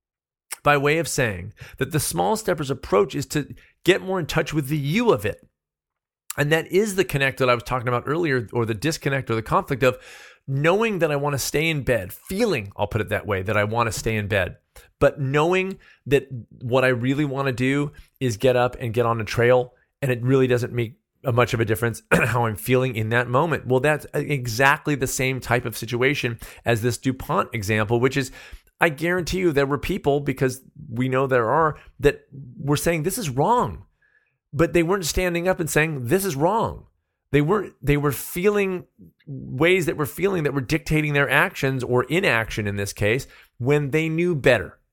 by way of saying that the small steppers approach is to get more in touch with the you of it. And that is the connect that I was talking about earlier, or the disconnect or the conflict of knowing that I want to stay in bed, feeling, I'll put it that way, that I want to stay in bed, but knowing that what I really want to do is get up and get on a trail, and it really doesn't make much of a difference how I'm feeling in that moment. Well, that's exactly the same type of situation as this DuPont example, which is, I guarantee you there were people, because we know there are, that were saying this is wrong. But they weren't standing up and saying, this is wrong. They were feeling ways that were dictating their actions, or inaction in this case, when they knew better.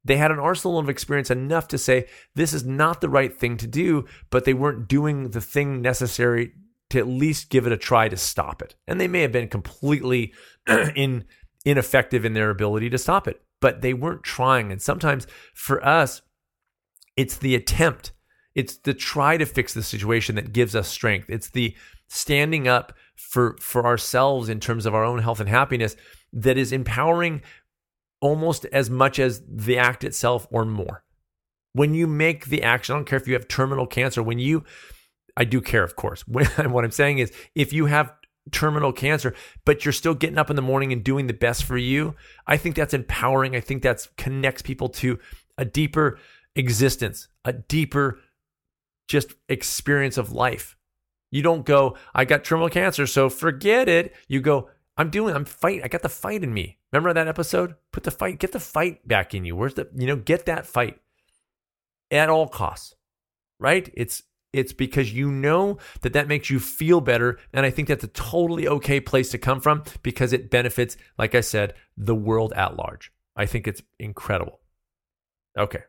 They had an arsenal of experience enough to say, this is not the right thing to do, but they weren't doing the thing necessary to at least give it a try to stop it. And they may have been completely ineffective in their ability to stop it, but they weren't trying. And sometimes for us, it's the attempt. It's the try to fix the situation that gives us strength. It's the standing up for ourselves in terms of our own health and happiness that is empowering almost as much as the act itself or more. When you make the action, I don't care if you have terminal cancer, I do care, of course. What I'm saying is, if you have terminal cancer, but you're still getting up in the morning and doing the best for you, I think that's empowering. I think that connects people to a deeper existence, a deeper just experience of life. You don't go, I got terminal cancer, so forget it. You go, I'm fighting. I got the fight in me. Remember that episode? Get the fight back in you. Get that fight at all costs, right? It's because you know that makes you feel better. And I think that's a totally okay place to come from because it benefits, like I said, the world at large. I think it's incredible. Okay.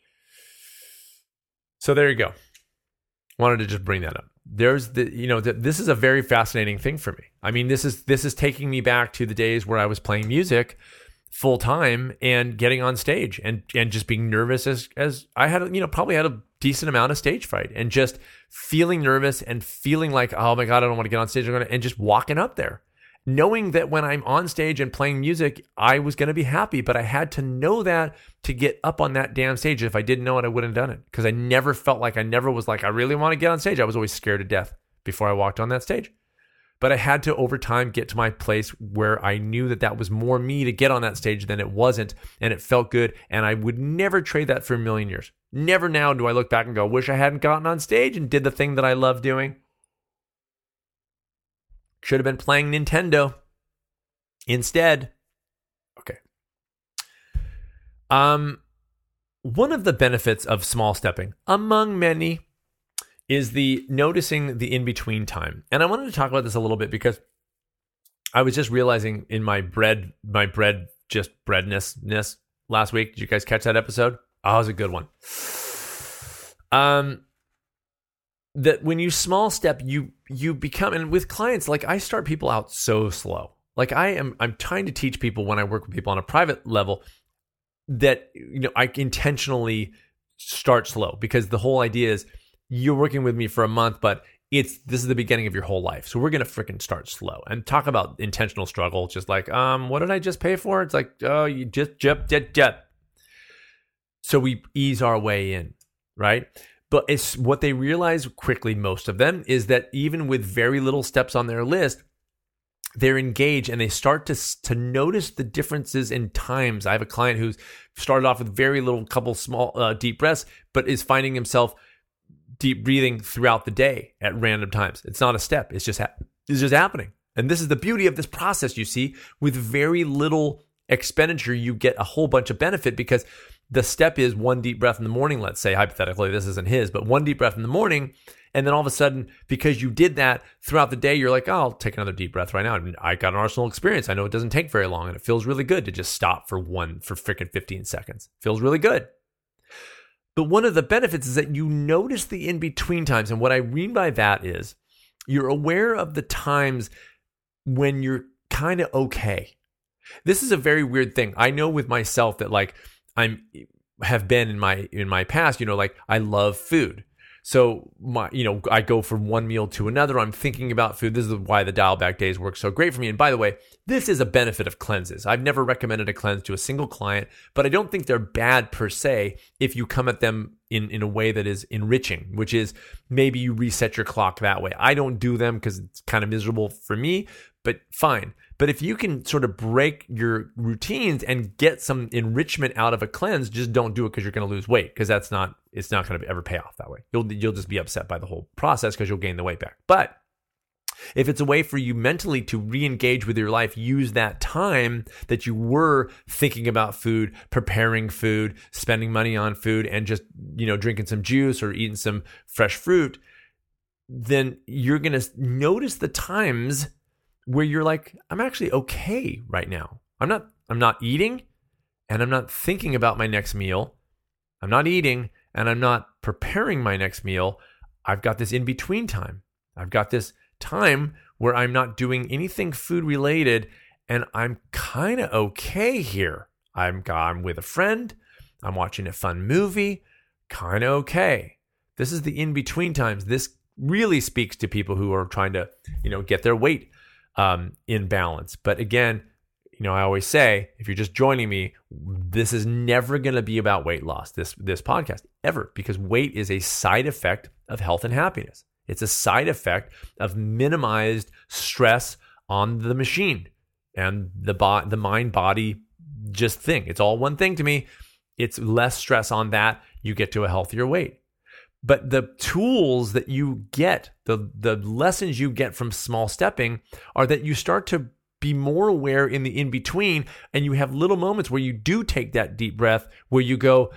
So there you go. Wanted to just bring that up. There's this is a very fascinating thing for me. I mean, this is taking me back to the days where I was playing music full time and getting on stage and just being nervous as I had, probably had a decent amount of stage fright and just feeling nervous and feeling like, oh my God, I don't want to get on stage. And just walking up there, knowing that when I'm on stage and playing music, I was going to be happy, but I had to know that to get up on that damn stage. If I didn't know it, I wouldn't have done it because I never was like, I really want to get on stage. I was always scared to death before I walked on that stage. But I had to, over time, get to my place where I knew that was more me to get on that stage than it wasn't, and it felt good, and I would never trade that for a million years. Never now do I look back and go, wish I hadn't gotten on stage and did the thing that I love doing. Should have been playing Nintendo instead. Okay. One of the benefits of small stepping, among many, is the noticing the in-between time. And I wanted to talk about this a little bit because I was just realizing in my breadness last week. Did you guys catch that episode? Oh, it was a good one. That when you small step, you become, and with clients, like I start people out so slow. Like I'm trying to teach people when I work with people on a private level that, I intentionally start slow because the whole idea is you're working with me for a month, but this is the beginning of your whole life. So we're going to freaking start slow and talk about intentional struggle. Just like, what did I just pay for? It's like, oh, you just jet. So we ease our way in, right? But it's what they realize quickly, most of them, is that even with very little steps on their list, they're engaged and they start to notice the differences in times. I have a client who's started off with very little, couple small deep breaths, but is finding himself deep breathing throughout the day at random times. It's not a step. It's just happening. And this is the beauty of this process, you see. With very little expenditure, you get a whole bunch of benefit because the step is one deep breath in the morning, let's say, hypothetically, this isn't his, but one deep breath in the morning. And then all of a sudden, because you did that throughout the day, you're like, oh, I'll take another deep breath right now. I mean, I got an arsenal experience. I know it doesn't take very long and it feels really good to just stop for freaking 15 seconds. Feels really good. But one of the benefits is that you notice the in-between times. And what I mean by that is you're aware of the times when you're kind of okay. This is a very weird thing. I know with myself that like have been in my past, like I love food. So I go from one meal to another. I'm thinking about food. This is why the dial back days work so great for me. And by the way, this is a benefit of cleanses. I've never recommended a cleanse to a single client, but I don't think they're bad per se if you come at them in a way that is enriching, which is maybe you reset your clock that way. I don't do them because it's kind of miserable for me, but fine. But if you can sort of break your routines and get some enrichment out of a cleanse, just don't do it because you're going to lose weight because it's not going to ever pay off that way. You'll just be upset by the whole process because you'll gain the weight back. But if it's a way for you mentally to re-engage with your life, use that time that you were thinking about food, preparing food, spending money on food, and just, drinking some juice or eating some fresh fruit, then you're going to notice the times where you're like, I'm actually okay right now. I'm not eating and I'm not thinking about my next meal, I'm not eating, and I'm not preparing my next meal, I've got this in-between time. I've got this time where I'm not doing anything food related, and I'm kind of okay here. I'm with a friend, I'm watching a fun movie, kind of okay. This is the in-between times. This really speaks to people who are trying to, get their weight in balance. But again, I always say, if you're just joining me, this is never going to be about weight loss, this podcast, ever, because weight is a side effect of health and happiness. It's a side effect of minimized stress on the machine and the mind-body just thing. It's all one thing to me. It's less stress on that. You get to a healthier weight. But the tools that you get, the lessons you get from small stepping are that you start to be more aware in the in-between, and you have little moments where you do take that deep breath, where you go,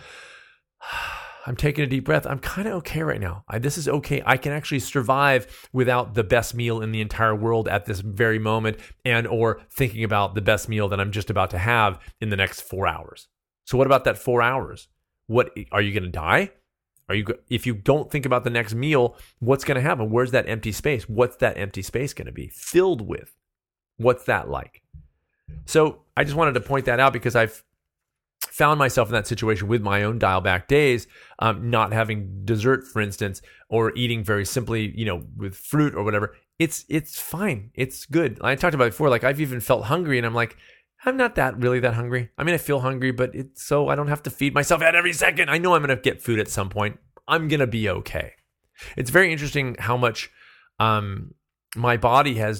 I'm taking a deep breath. I'm kind of okay right now. This is okay. I can actually survive without the best meal in the entire world at this very moment, and or thinking about the best meal that I'm just about to have in the next 4 hours. So what about that 4 hours? What are you going to die? If you don't think about the next meal, what's going to happen? Where's that empty space? What's that empty space going to be filled with? What's that like? So I just wanted to point that out because I've found myself in that situation with my own dial back days, not having dessert, for instance, or eating very simply, with fruit or whatever. It's fine. It's good. I talked about it before. Like, I've even felt hungry, and I'm like, I'm not really that hungry. I mean, I feel hungry, but it's so I don't have to feed myself at every second. I know I'm going to get food at some point. I'm going to be okay. It's very interesting how much my body has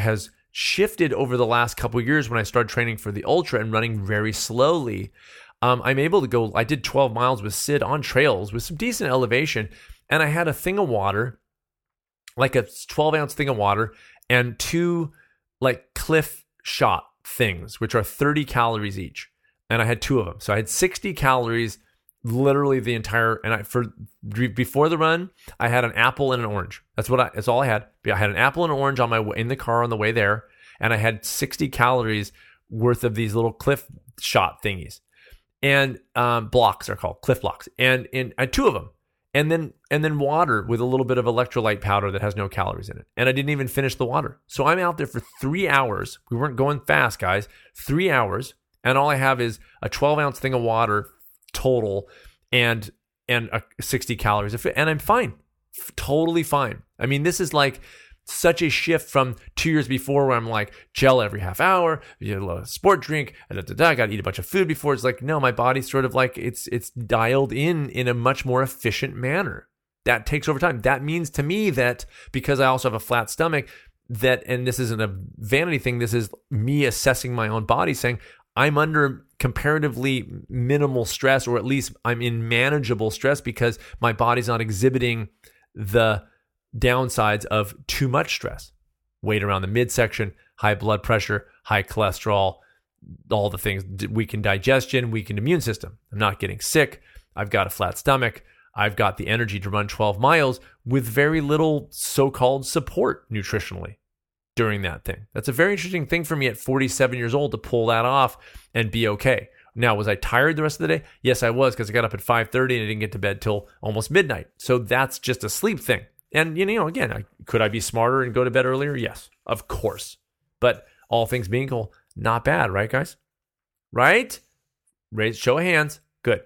shifted over the last couple of years. When I started training for the ultra and running very slowly, I'm able to go. I did 12 miles with Sid on trails with some decent elevation, and I had a thing of water, like a 12-ounce thing of water, and 2 like Cliff Shot things, which are 30 calories each, and I had 2 of them. So I had 60 calories, literally the entire. And before the run, I had an apple and an orange. That's all I had. I had an apple and an orange in the car on the way there, and I had 60 calories worth of these little Cliff Shot thingies, and blocks are called Cliff Blocks, and I had 2 of them, and then water with a little bit of electrolyte powder that has no calories in it. And I didn't even finish the water. So I'm out there for 3 hours. We weren't going fast, guys. 3 hours, and all I have is a 12-ounce thing of water total, and 60 calories of food, and I'm fine, totally fine. I mean, this is like such a shift from 2 years before, where I'm like gel every half hour, a sport drink, I got to eat a bunch of food before. It's like, no, my body's sort of like it's dialed in a much more efficient manner. That takes over time. That means to me that because I also have a flat stomach, and this isn't a vanity thing, this is me assessing my own body, saying I'm under comparatively minimal stress, or at least I'm in manageable stress, because my body's not exhibiting the downsides of too much stress. Weight around the midsection, high blood pressure, high cholesterol, all the things, weakened digestion, weakened immune system. I'm not getting sick. I've got a flat stomach. I've got the energy to run 12 miles with very little so-called support nutritionally during that thing. That's a very interesting thing for me at 47 years old to pull that off and be okay. Now, was I tired the rest of the day? Yes, I was, because I got up at 5:30 and I didn't get to bed till almost midnight. So that's just a sleep thing. And, again, could I be smarter and go to bed earlier? Yes, of course. But all things being equal, not bad, right, guys? Right? Show of hands. Good.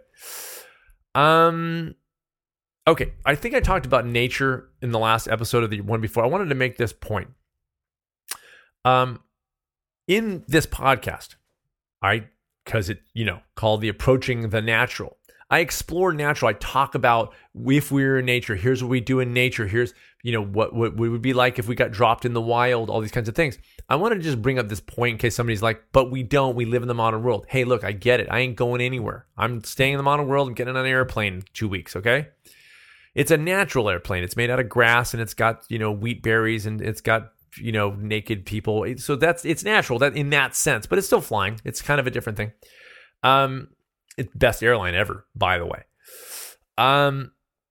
Okay, I think I talked about nature in the last episode of the one before. I wanted to make this point. In this podcast, because it, called the Approaching the Natural, I explore natural. I talk about if we're in nature, here's what we do in nature. Here's, what we would be like if we got dropped in the wild, all these kinds of things. I want to just bring up this point in case somebody's like, but we don't, we live in the modern world. Hey, look, I get it. I ain't going anywhere. I'm staying in the modern world and getting on an airplane in 2 weeks, okay? It's a natural airplane. It's made out of grass, and it's got, wheat berries, and it's got, naked people. So it's natural that in that sense, but it's still flying. It's kind of a different thing. It's best airline ever, by the way.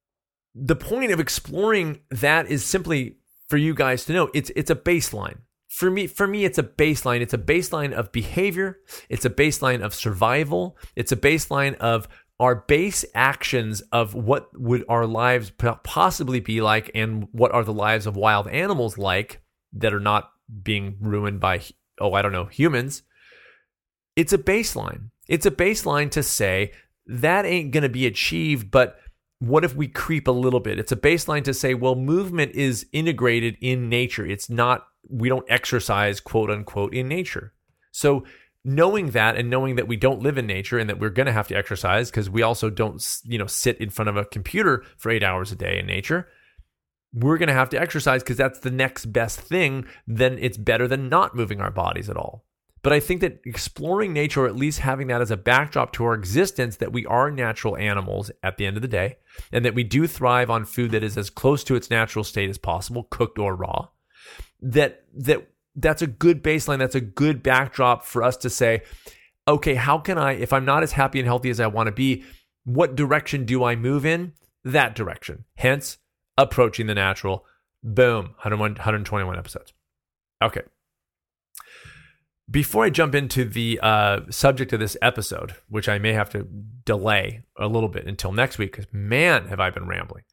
The point of exploring that is simply for you guys to know it's a baseline. For me, it's a baseline. It's a baseline of behavior. It's a baseline of survival. It's a baseline of our base actions of what would our lives possibly be like, and what are the lives of wild animals like that are not being ruined by, humans. It's a baseline. It's a baseline to say that ain't going to be achieved, but what if we creep a little bit? It's a baseline to say, well, movement is integrated in nature. It's not, we don't exercise, quote unquote, in nature. So knowing that, and knowing that we don't live in nature and that we're going to have to exercise, because we also don't, sit in front of a computer for 8 hours a day in nature, we're going to have to exercise because that's the next best thing. Then it's better than not moving our bodies at all. But I think that exploring nature, or at least having that as a backdrop to our existence, that we are natural animals at the end of the day, and that we do thrive on food that is as close to its natural state as possible, cooked or raw, that's a good baseline. That's a good backdrop for us to say, okay, how can I, if I'm not as happy and healthy as I want to be, what direction do I move in? That direction. Hence, approaching the natural. Boom, 121 episodes. Okay. Before I jump into the subject of this episode, which I may have to delay a little bit until next week, because man, have I been rambling.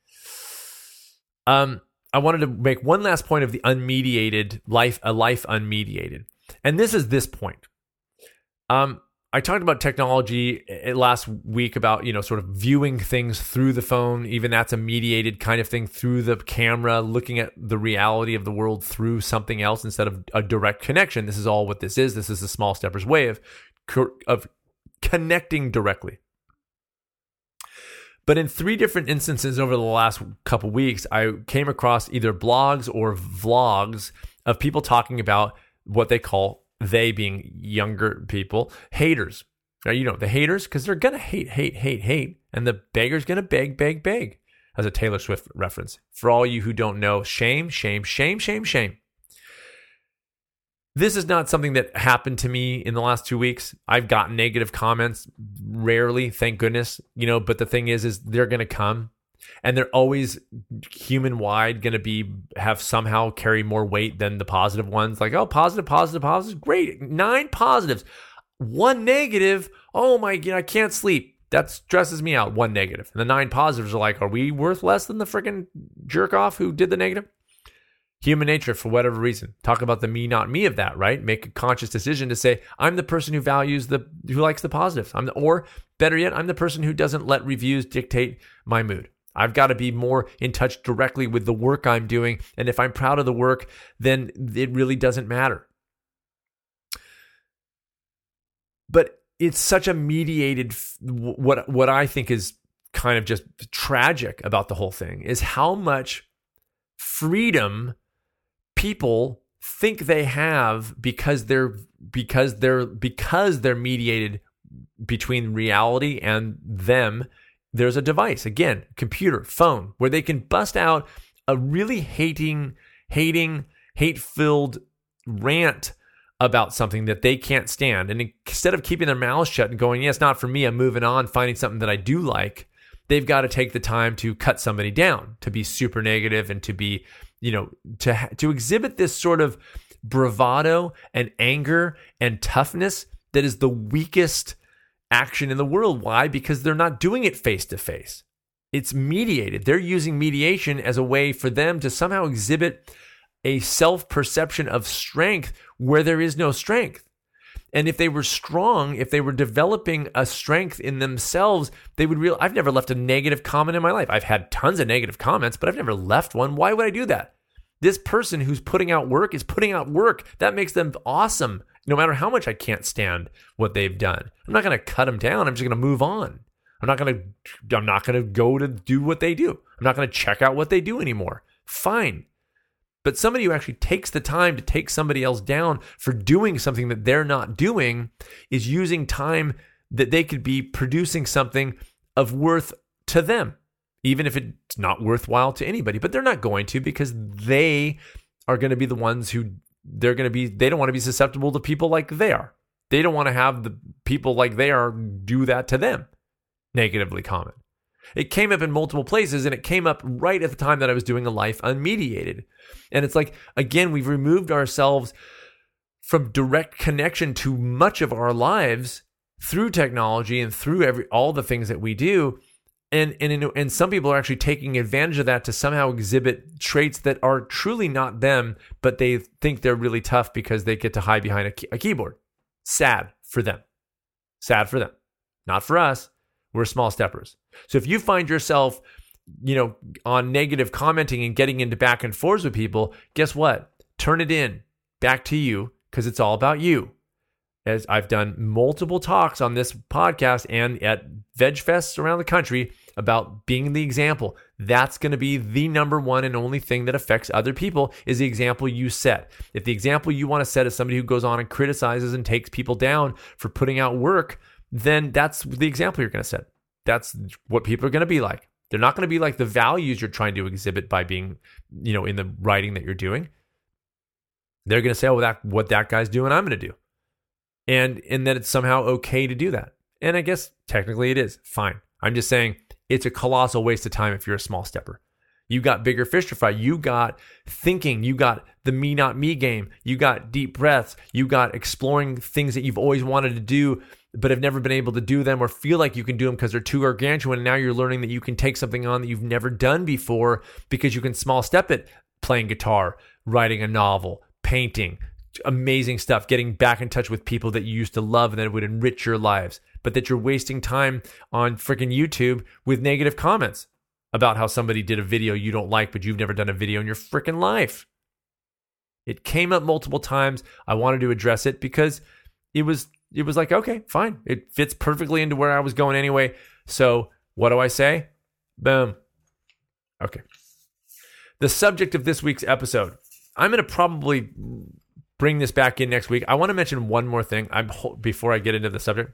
I wanted to make one last point of the unmediated life, a life unmediated. And this is this point. I talked about technology last week about, sort of viewing things through the phone. Even that's a mediated kind of thing, through the camera, looking at the reality of the world through something else instead of a direct connection. This is all what this is. This is the Small Steppers way of connecting directly. But in 3 different instances over the last couple weeks, I came across either blogs or vlogs of people talking about what they call, they being younger people, haters. Now, the haters, because they're going to hate. And the beggar's going to beg. As a Taylor Swift reference. For all you who don't know, shame. This is not something that happened to me in the last 2 weeks. I've gotten negative comments rarely, thank goodness. But the thing is they're going to come. And they're always human-wide going to have somehow carry more weight than the positive ones. Like, oh, positive, great. 9 positives, 1 negative. Oh my God, I can't sleep. That stresses me out. 1 negative. And the 9 positives are like, are we worth less than the freaking jerk-off who did the negative? Human nature, for whatever reason. Talk about the me, not me of that, right? Make a conscious decision to say, I'm the person who who likes the positives. Or better yet, I'm the person who doesn't let reviews dictate my mood. I've got to be more in touch directly with the work I'm doing. And if I'm proud of the work, then it really doesn't matter. But it's such a mediated, what I think is kind of just tragic about the whole thing is how much freedom people think they have because they're mediated between reality and them. There's a device, again, computer, phone, where they can bust out a really hate-filled rant about something that they can't stand. And instead of keeping their mouths shut and going, yeah, it's not for me, I'm moving on, finding something that I do like, they've got to take the time to cut somebody down, to be super negative and to be, to exhibit this sort of bravado and anger and toughness that is the weakest action in the world. Why? Because they're not doing it face to face. It's mediated. They're using mediation as a way for them to somehow exhibit a self-perception of strength where there is no strength. And if they were strong, if they were developing a strength in themselves, they would realize, I've never left a negative comment in my life. I've had tons of negative comments, but I've never left one. Why would I do that? This person who's putting out work is putting out work. That makes them awesome. No matter how much I can't stand what they've done. I'm not going to cut them down. I'm just going to move on. I'm not going to go to do what they do. I'm not going to check out what they do anymore. Fine. But somebody who actually takes the time to take somebody else down for doing something that they're not doing is using time that they could be producing something of worth to them, even if it's not worthwhile to anybody. But they're not going to, because they are going to be the ones who they don't want to be susceptible to people like they are. They don't want to have the people like they are do that to them, negatively comment. It came up in multiple places, and it came up right at the time that I was doing a life unmediated. And it's like, again, we've removed ourselves from direct connection to much of our lives through technology and through all the things that we do. And some people are actually taking advantage of that to somehow exhibit traits that are truly not them, but they think they're really tough because they get to hide behind a keyboard. Sad for them. Sad for them. Not for us. We're small steppers. So if you find yourself, on negative commenting and getting into back and forths with people, guess what? Turn it in back to you, because it's all about you. As I've done multiple talks on this podcast and at Veg Fests around the country about being the example. That's going to be the number one and only thing that affects other people, is the example you set. If the example you want to set is somebody who goes on and criticizes and takes people down for putting out work, then that's the example you're going to set. That's what people are going to be like. They're not going to be like the values you're trying to exhibit by being, in the writing that you're doing. They're going to say, oh, what that guy's doing, I'm going to do. And that it's somehow okay to do that. And I guess technically it is. Fine. I'm just saying it's a colossal waste of time if you're a small stepper. You got bigger fish to fry. You got thinking. You got the me, not me game. You got deep breaths. You got exploring things that you've always wanted to do, but have never been able to do them or feel like you can do them because they're too gargantuan. And now you're learning that you can take something on that you've never done before because you can small step it, playing guitar, writing a novel, painting, amazing stuff, getting back in touch with people that you used to love and that would enrich your lives, but that you're wasting time on freaking YouTube with negative comments about how somebody did a video you don't like, but you've never done a video in your freaking life. It came up multiple times. I wanted to address it because it was like, okay, fine. It fits perfectly into where I was going anyway. So what do I say? Boom. Okay. The subject of this week's episode, I'm going to probably bring this back in next week. I want to mention one more thing before I get into the subject.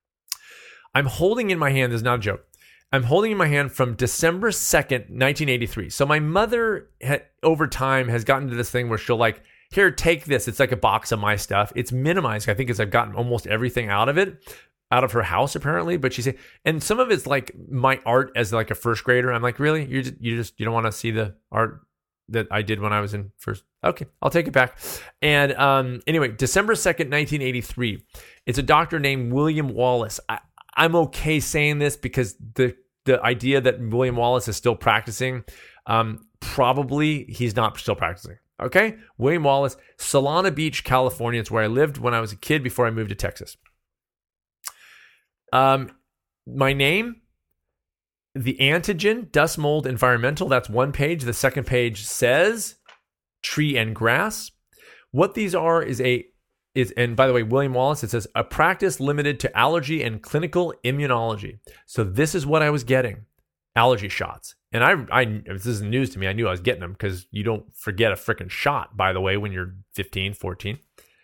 I'm holding in my hand, this is not a joke, I'm holding in my hand from December 2nd, 1983. So my mother, over time, has gotten to this thing where she'll like, here, take this. It's like a box of my stuff. It's minimized, I think, as I've gotten almost everything out of her house, apparently. But she said, and some of it's like my art as like a first grader. I'm like, really? You don't want to see the art that I did when I was in first? Okay, I'll take it back. And anyway, December 2nd, 1983. It's a doctor named William Wallace. I'm okay saying this because the idea that William Wallace is still practicing, probably he's not still practicing. Okay? William Wallace, Solana Beach, California. It's where I lived when I was a kid before I moved to Texas. My name, the antigen, dust, mold, environmental. That's one page. The second page says tree and grass. What these are is and by the way, William Wallace, it says a practice limited to allergy and clinical immunology. So this is what I was getting, allergy shots. And I this is news to me. I knew I was getting them because you don't forget a freaking shot, by the way, when you're 15, 14.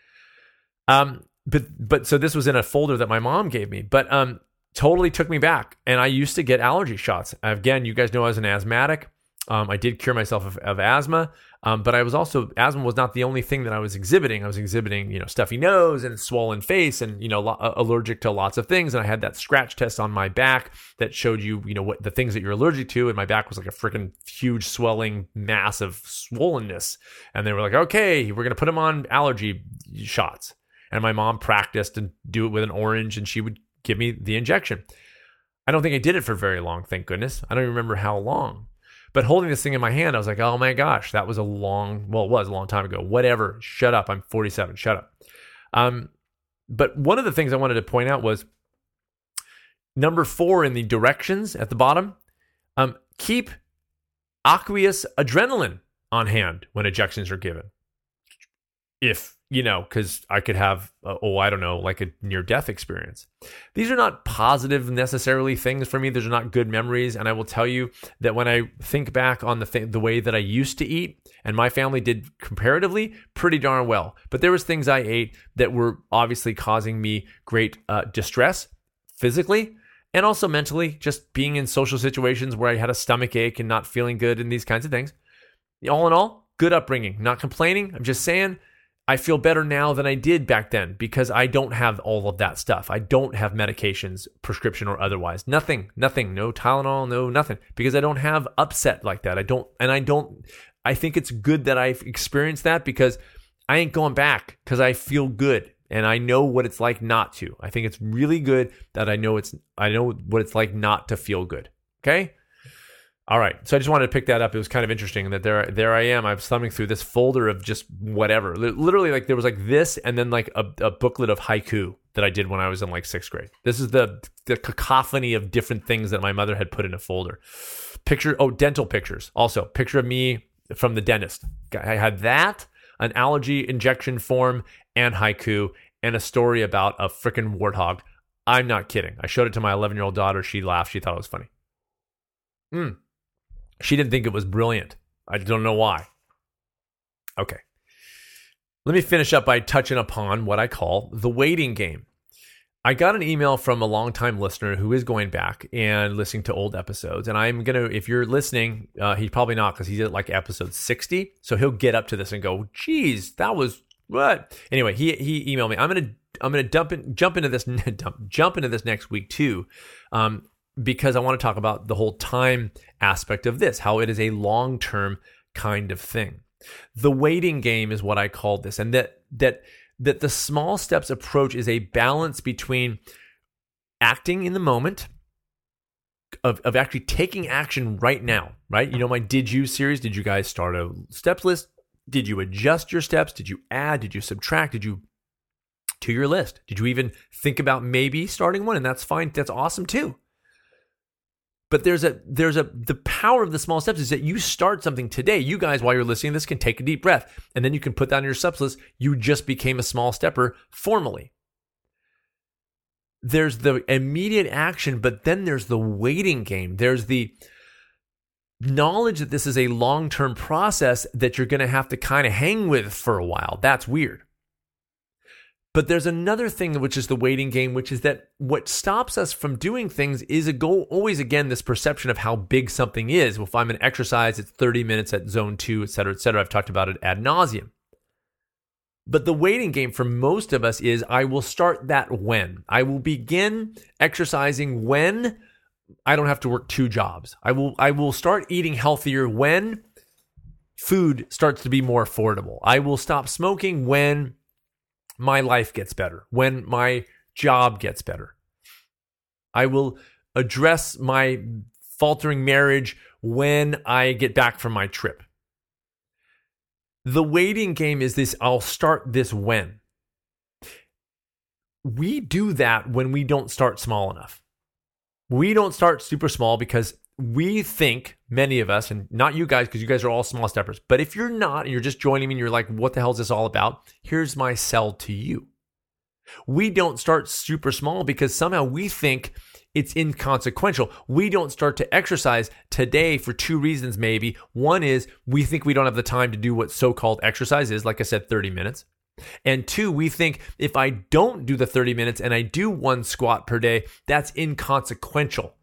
But so this was in a folder that my mom gave me, but totally took me back. And I used to get allergy shots. Again, you guys know I was an asthmatic. I did cure myself of asthma, but I was also, asthma was not the only thing that I was exhibiting. I was exhibiting, stuffy nose and swollen face and, allergic to lots of things. And I had that scratch test on my back that showed you, what the things that you're allergic to. And my back was like a freaking huge swelling mass of swollenness. And they were like, okay, we're going to put them on allergy shots. And my mom practiced and do it with an orange and she would give me the injection. I don't think I did it for very long, thank goodness. I don't even remember how long. But holding this thing in my hand, I was like, oh my gosh, that was it was a long time ago. Whatever, shut up, I'm 47, shut up. But one of the things I wanted to point out was number 4 in the directions at the bottom, keep aqueous adrenaline on hand when injections are given. If, because I could have, like a near-death experience. These are not positive necessarily things for me. These are not good memories. And I will tell you that when I think back on the way that I used to eat, and my family did comparatively pretty darn well. But there was things I ate that were obviously causing me great distress physically and also mentally, just being in social situations where I had a stomach ache and not feeling good and these kinds of things. All in all, good upbringing. Not complaining. I'm just saying, I feel better now than I did back then because I don't have all of that stuff. I don't have medications, prescription or otherwise. Nothing, no Tylenol, no nothing, because I don't have upset like that. I think it's good that I've experienced that because I ain't going back because I feel good and I know what it's like not to. I think it's really good that I know what it's like not to feel good. Okay? All right, so I just wanted to pick that up. It was kind of interesting that there I am. I'm thumbing through this folder of just whatever. Literally, like there was like this, and then like a booklet of haiku that I did when I was in like 6th grade. This is the cacophony of different things that my mother had put in a folder. Dental pictures. Also, picture of me from the dentist. I had that, an allergy injection form, and haiku, and a story about a freaking warthog. I'm not kidding. I showed it to my 11-year-old daughter. She laughed. She thought it was funny. She didn't think it was brilliant. I don't know why. Okay. Let me finish up by touching upon what I call the waiting game. I got an email from a longtime listener who is going back and listening to old episodes. And I'm going to, if you're listening, he's probably not because he's at like episode 60. So he'll get up to this and go, geez, that was what? Anyway, he emailed me. I'm going to jump into this next week too. Because I want to talk about the whole time aspect of this, how it is a long-term kind of thing. The waiting game is what I call this, and that the small steps approach is a balance between acting in the moment, of actually taking action right now, right? You know my Did You series, did you guys start a steps list? Did you adjust your steps? Did you add? Did you subtract? Did you to your list? Did you even think about maybe starting one? And that's fine. That's awesome too. But the power of the small steps is that you start something today. You guys, while you're listening to this, can take a deep breath, and then you can put that on your steps list. You just became a small stepper formally. There's the immediate action, but then there's the waiting game. There's the knowledge that this is a long-term process that you're going to have to kind of hang with for a while. That's weird. But there's another thing, which is the waiting game, which is that what stops us from doing things is always, again, this perception of how big something is. Well, if I'm an exercise, it's 30 minutes at zone 2, et cetera, et cetera. I've talked about it ad nauseum. But the waiting game for most of us is I will start that when. I will begin exercising when I don't have to work 2 jobs. I will start eating healthier when food starts to be more affordable. I will stop smoking when my life gets better, when my job gets better. I will address my faltering marriage when I get back from my trip. The waiting game is this, I'll start this when. We do that when we don't start small enough. We don't start super small because we think, many of us, and not you guys because you guys are all small steppers, but if you're not and you're just joining me and you're like, what the hell is this all about? Here's my sell to you. We don't start super small because somehow we think it's inconsequential. We don't start to exercise today for 2 reasons maybe. One is we think we don't have the time to do what so-called exercise is, like I said, 30 minutes. And 2, we think if I don't do the 30 minutes and I do 1 squat per day, that's inconsequential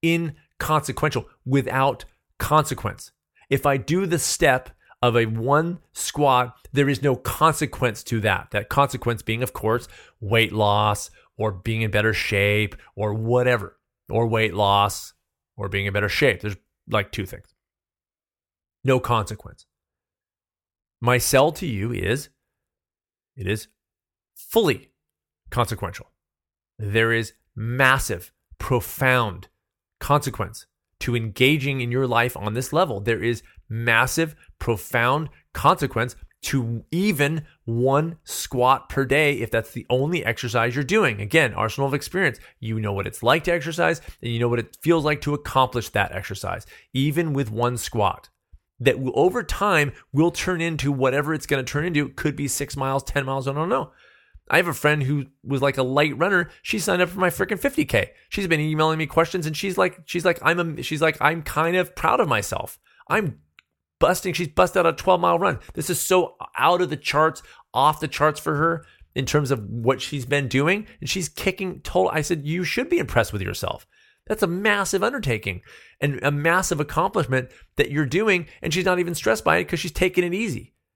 without consequence. If I do the step of a 1 squat, there is no consequence to that. That consequence being, of course, weight loss or being in better shape or whatever, or weight loss or being in better shape. There's like 2 things. No consequence. My sell to you is, it is fully consequential. There is massive, profound consequence to engaging in your life on this level. There is massive, profound consequence to even 1 squat per day if that's the only exercise you're doing. Again, arsenal of experience. You know what it's like to exercise, and you know what it feels like to accomplish that exercise, even with 1 squat. That will, over time, will turn into whatever it's going to turn into. It could be 6 miles, 10 miles, I don't know. I have a friend who was like a light runner. She signed up for my freaking 50K. She's been emailing me questions, and she's like, I'm kind of proud of myself. She's busted out a 12-mile run. This is so out of the charts, off the charts for her in terms of what she's been doing. And she's kicking total. I said, you should be impressed with yourself. That's a massive undertaking and a massive accomplishment that you're doing. And she's not even stressed by it because she's taking it easy.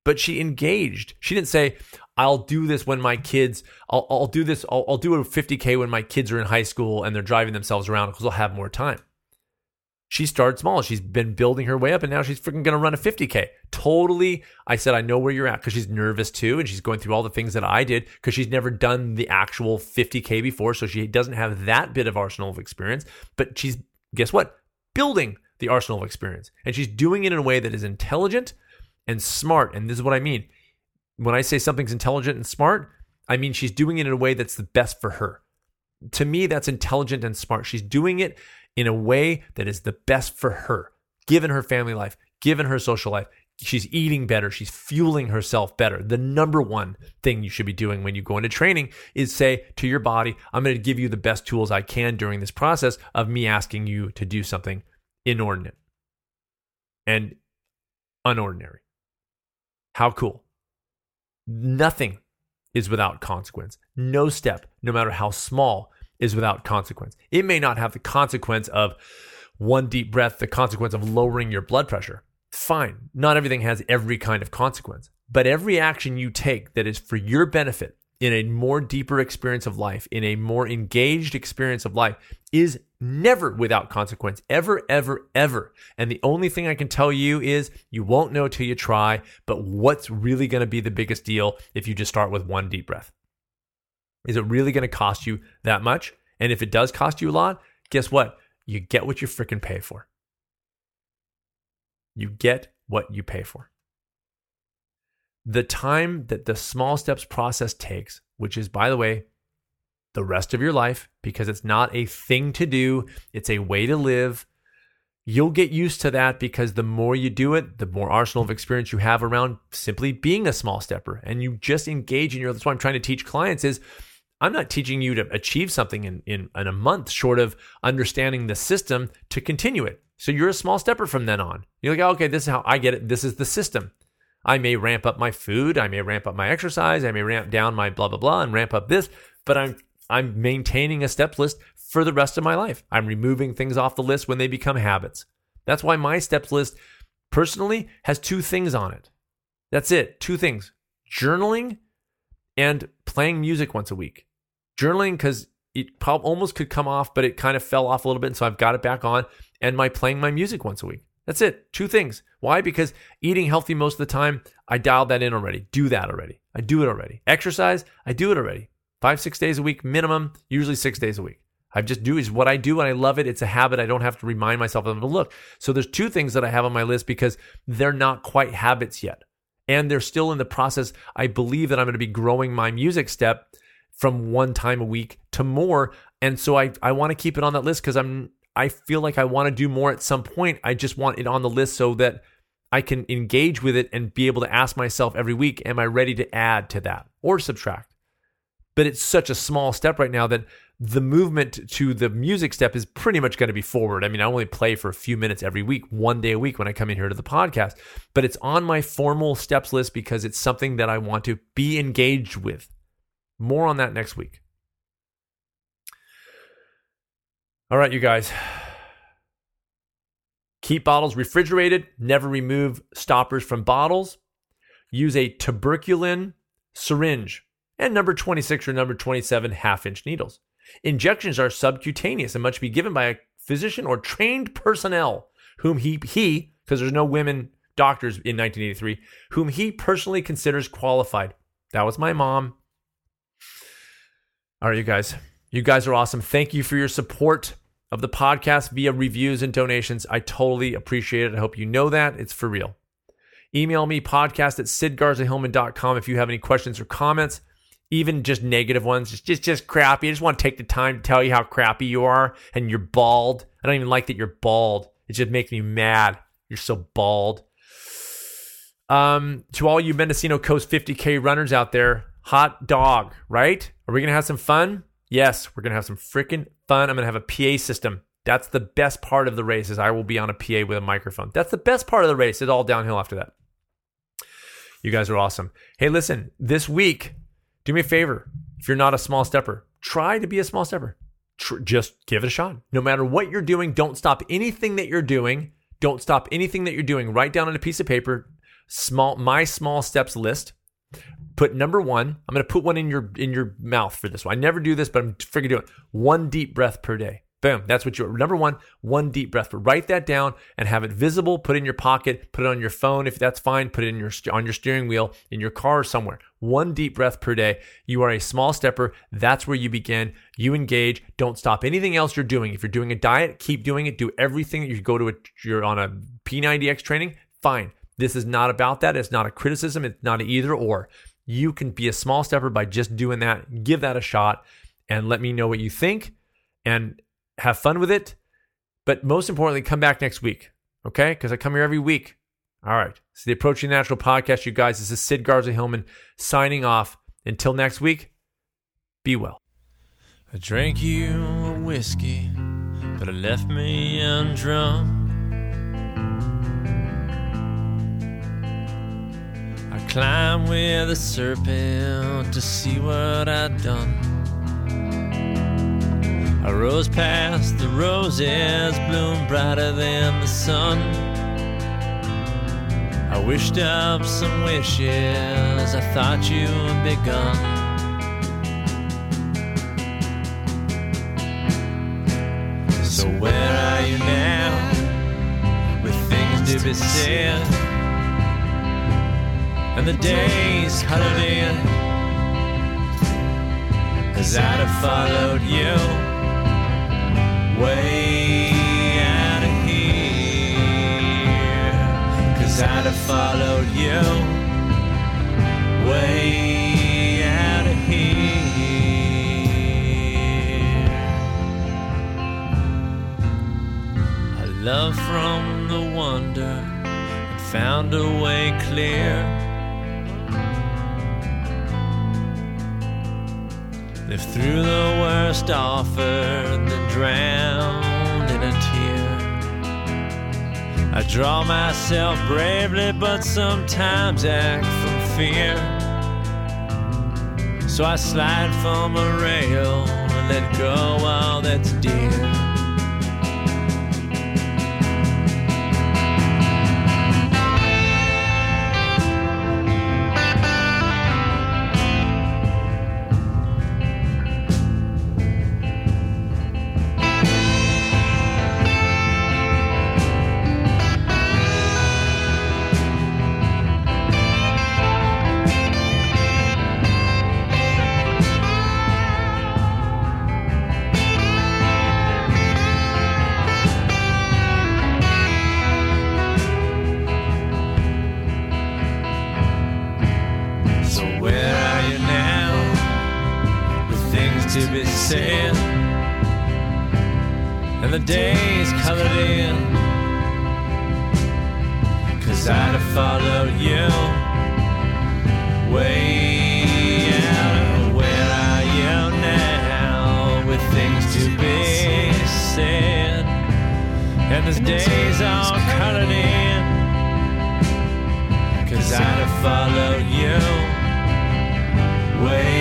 but she engaged. She didn't say, I'll do this when my kids, I'll do this, I'll do a 50K when my kids are in high school and they're driving themselves around because they'll have more time. She started small. She's been building her way up, and now she's freaking going to run a 50K. Totally, I said, I know where you're at, because she's nervous too, and she's going through all the things that I did because she's never done the actual 50K before, so she doesn't have that bit of arsenal of experience. But she's, guess what? Building the arsenal of experience. And she's doing it in a way that is intelligent and smart. And this is what I mean. When I say something's intelligent and smart, I mean she's doing it in a way that's the best for her. To me, that's intelligent and smart. She's doing it in a way that is the best for her, given her family life, given her social life. She's eating better. She's fueling herself better. The number one thing you should be doing when you go into training is say to your body, I'm going to give you the best tools I can during this process of me asking you to do something inordinate and unordinary. How cool. Nothing is without consequence. No step, no matter how small, is without consequence. It may not have the consequence of one deep breath, the consequence of lowering your blood pressure. Fine. Not everything has every kind of consequence. But every action you take that is for your benefit in a more deeper experience of life, in a more engaged experience of life, is never without consequence. Ever, ever, ever. And the only thing I can tell you is you won't know till you try, but what's really going to be the biggest deal if you just start with one deep breath? Is it really going to cost you that much? And if it does cost you a lot, guess what? You get what you freaking pay for. You get what you pay for. The time that the small steps process takes, which is, by the way, the rest of your life, because it's not a thing to do, it's a way to live. You'll get used to that because the more you do it, the more arsenal of experience you have around simply being a small stepper. And you just engage in your, that's what I'm trying to teach clients is, I'm not teaching you to achieve something in a month short of understanding the system to continue it. So you're a small stepper from then on. You're like, okay, this is how I get it. This is the system. I may ramp up my food. I may ramp up my exercise. I may ramp down my blah, blah, blah and ramp up this, but I'm maintaining a steps list for the rest of my life. I'm removing things off the list when they become habits. That's why my steps list personally has 2 things on it. That's it. 2 things. Journaling and playing music once a week. Journaling because it almost could come off, but it kind of fell off a little bit. And so I've got it back on, and playing my music once a week. That's it. 2 things. Why? Because eating healthy most of the time, I dialed that in already. Do that already. I do it already. Exercise, I do it already. 5-6 days a week minimum, usually 6 days a week. I just do is what I do and I love it. It's a habit. I don't have to remind myself of it. Look, so there's 2 things that I have on my list because they're not quite habits yet. And they're still in the process. I believe that I'm going to be growing my music step from 1 time a week to more. And so I want to keep it on that list because I feel like I want to do more at some point. I just want it on the list so that I can engage with it and be able to ask myself every week, am I ready to add to that or subtract? But it's such a small step right now that the movement to the music step is pretty much going to be forward. I mean, I only play for a few minutes every week, 1 day a week when I come in here to the podcast, but it's on my formal steps list because it's something that I want to be engaged with. More on that next week. All right, you guys. Keep bottles refrigerated. Never remove stoppers from bottles. Use a tuberculin syringe and number 26 or number 27 half-inch needles. Injections are subcutaneous and must be given by a physician or trained personnel whom he because there's no women doctors in 1983, whom he personally considers qualified. That was my mom. All right, you guys. You guys are awesome. Thank you for your support of the podcast via reviews and donations. I totally appreciate it. I hope you know that. It's for real. Email me, podcast@sidgarzahillman.com if you have any questions or comments, even just negative ones, just crappy. I just want to take the time to tell you how crappy you are and you're bald. I don't even like that you're bald. It just makes me mad. You're so bald. To all you Mendocino Coast 50K runners out there, hot dog, right? Are we going to have some fun? Yes, we're going to have some freaking fun. I'm going to have a PA system. That's the best part of the race is I will be on a PA with a microphone. That's the best part of the race. It's all downhill after that. You guys are awesome. Hey, listen, this week, do me a favor. If you're not a small stepper, try to be a small stepper. Just give it a shot. No matter what you're doing, don't stop anything that you're doing. Don't stop anything that you're doing. Write down on a piece of paper my small steps list. Put number 1. I'm going to put one in your mouth for this one. I never do this, but I'm freaking doing it. 1 deep breath per day. Boom. That's what you're. Number 1 deep breath. But write that down and have it visible. Put it in your pocket. Put it on your phone if that's fine. Put it on your steering wheel, in your car, or somewhere. 1 deep breath per day. You are a small stepper. That's where you begin. You engage. Don't stop anything else you're doing. If you're doing a diet, keep doing it. Do everything. You go to you're on a P90X training. Fine. This is not about that. It's not a criticism. It's not an either or. You can be a small stepper by just doing that. Give that a shot and let me know what you think and have fun with it. But most importantly, come back next week, okay? Because I come here every week. All right. It's the Approaching the Natural podcast, you guys. This is Sid Garza Hillman signing off. Until next week, be well. I drank you a whiskey, but it left me undrunk. I climbed with a serpent to see what I'd done. I rose past the roses, bloomed brighter than the sun. I wished up some wishes I thought you had begun. So where are you now, with things to be said, and the days colored in, as I'd have followed you way out of here, 'cause I'd have followed you way out of here. I love from the wonder and found a way clear. Lived through the worst offer, then drowned in a tear. I draw myself bravely, but sometimes act from fear. So I slide from a rail and let go all that's dear. To be said, and the days colored in, 'cause I'd have followed you way out. Where are you now, with things to be said, and the days all colored in, 'cause I'd have followed you way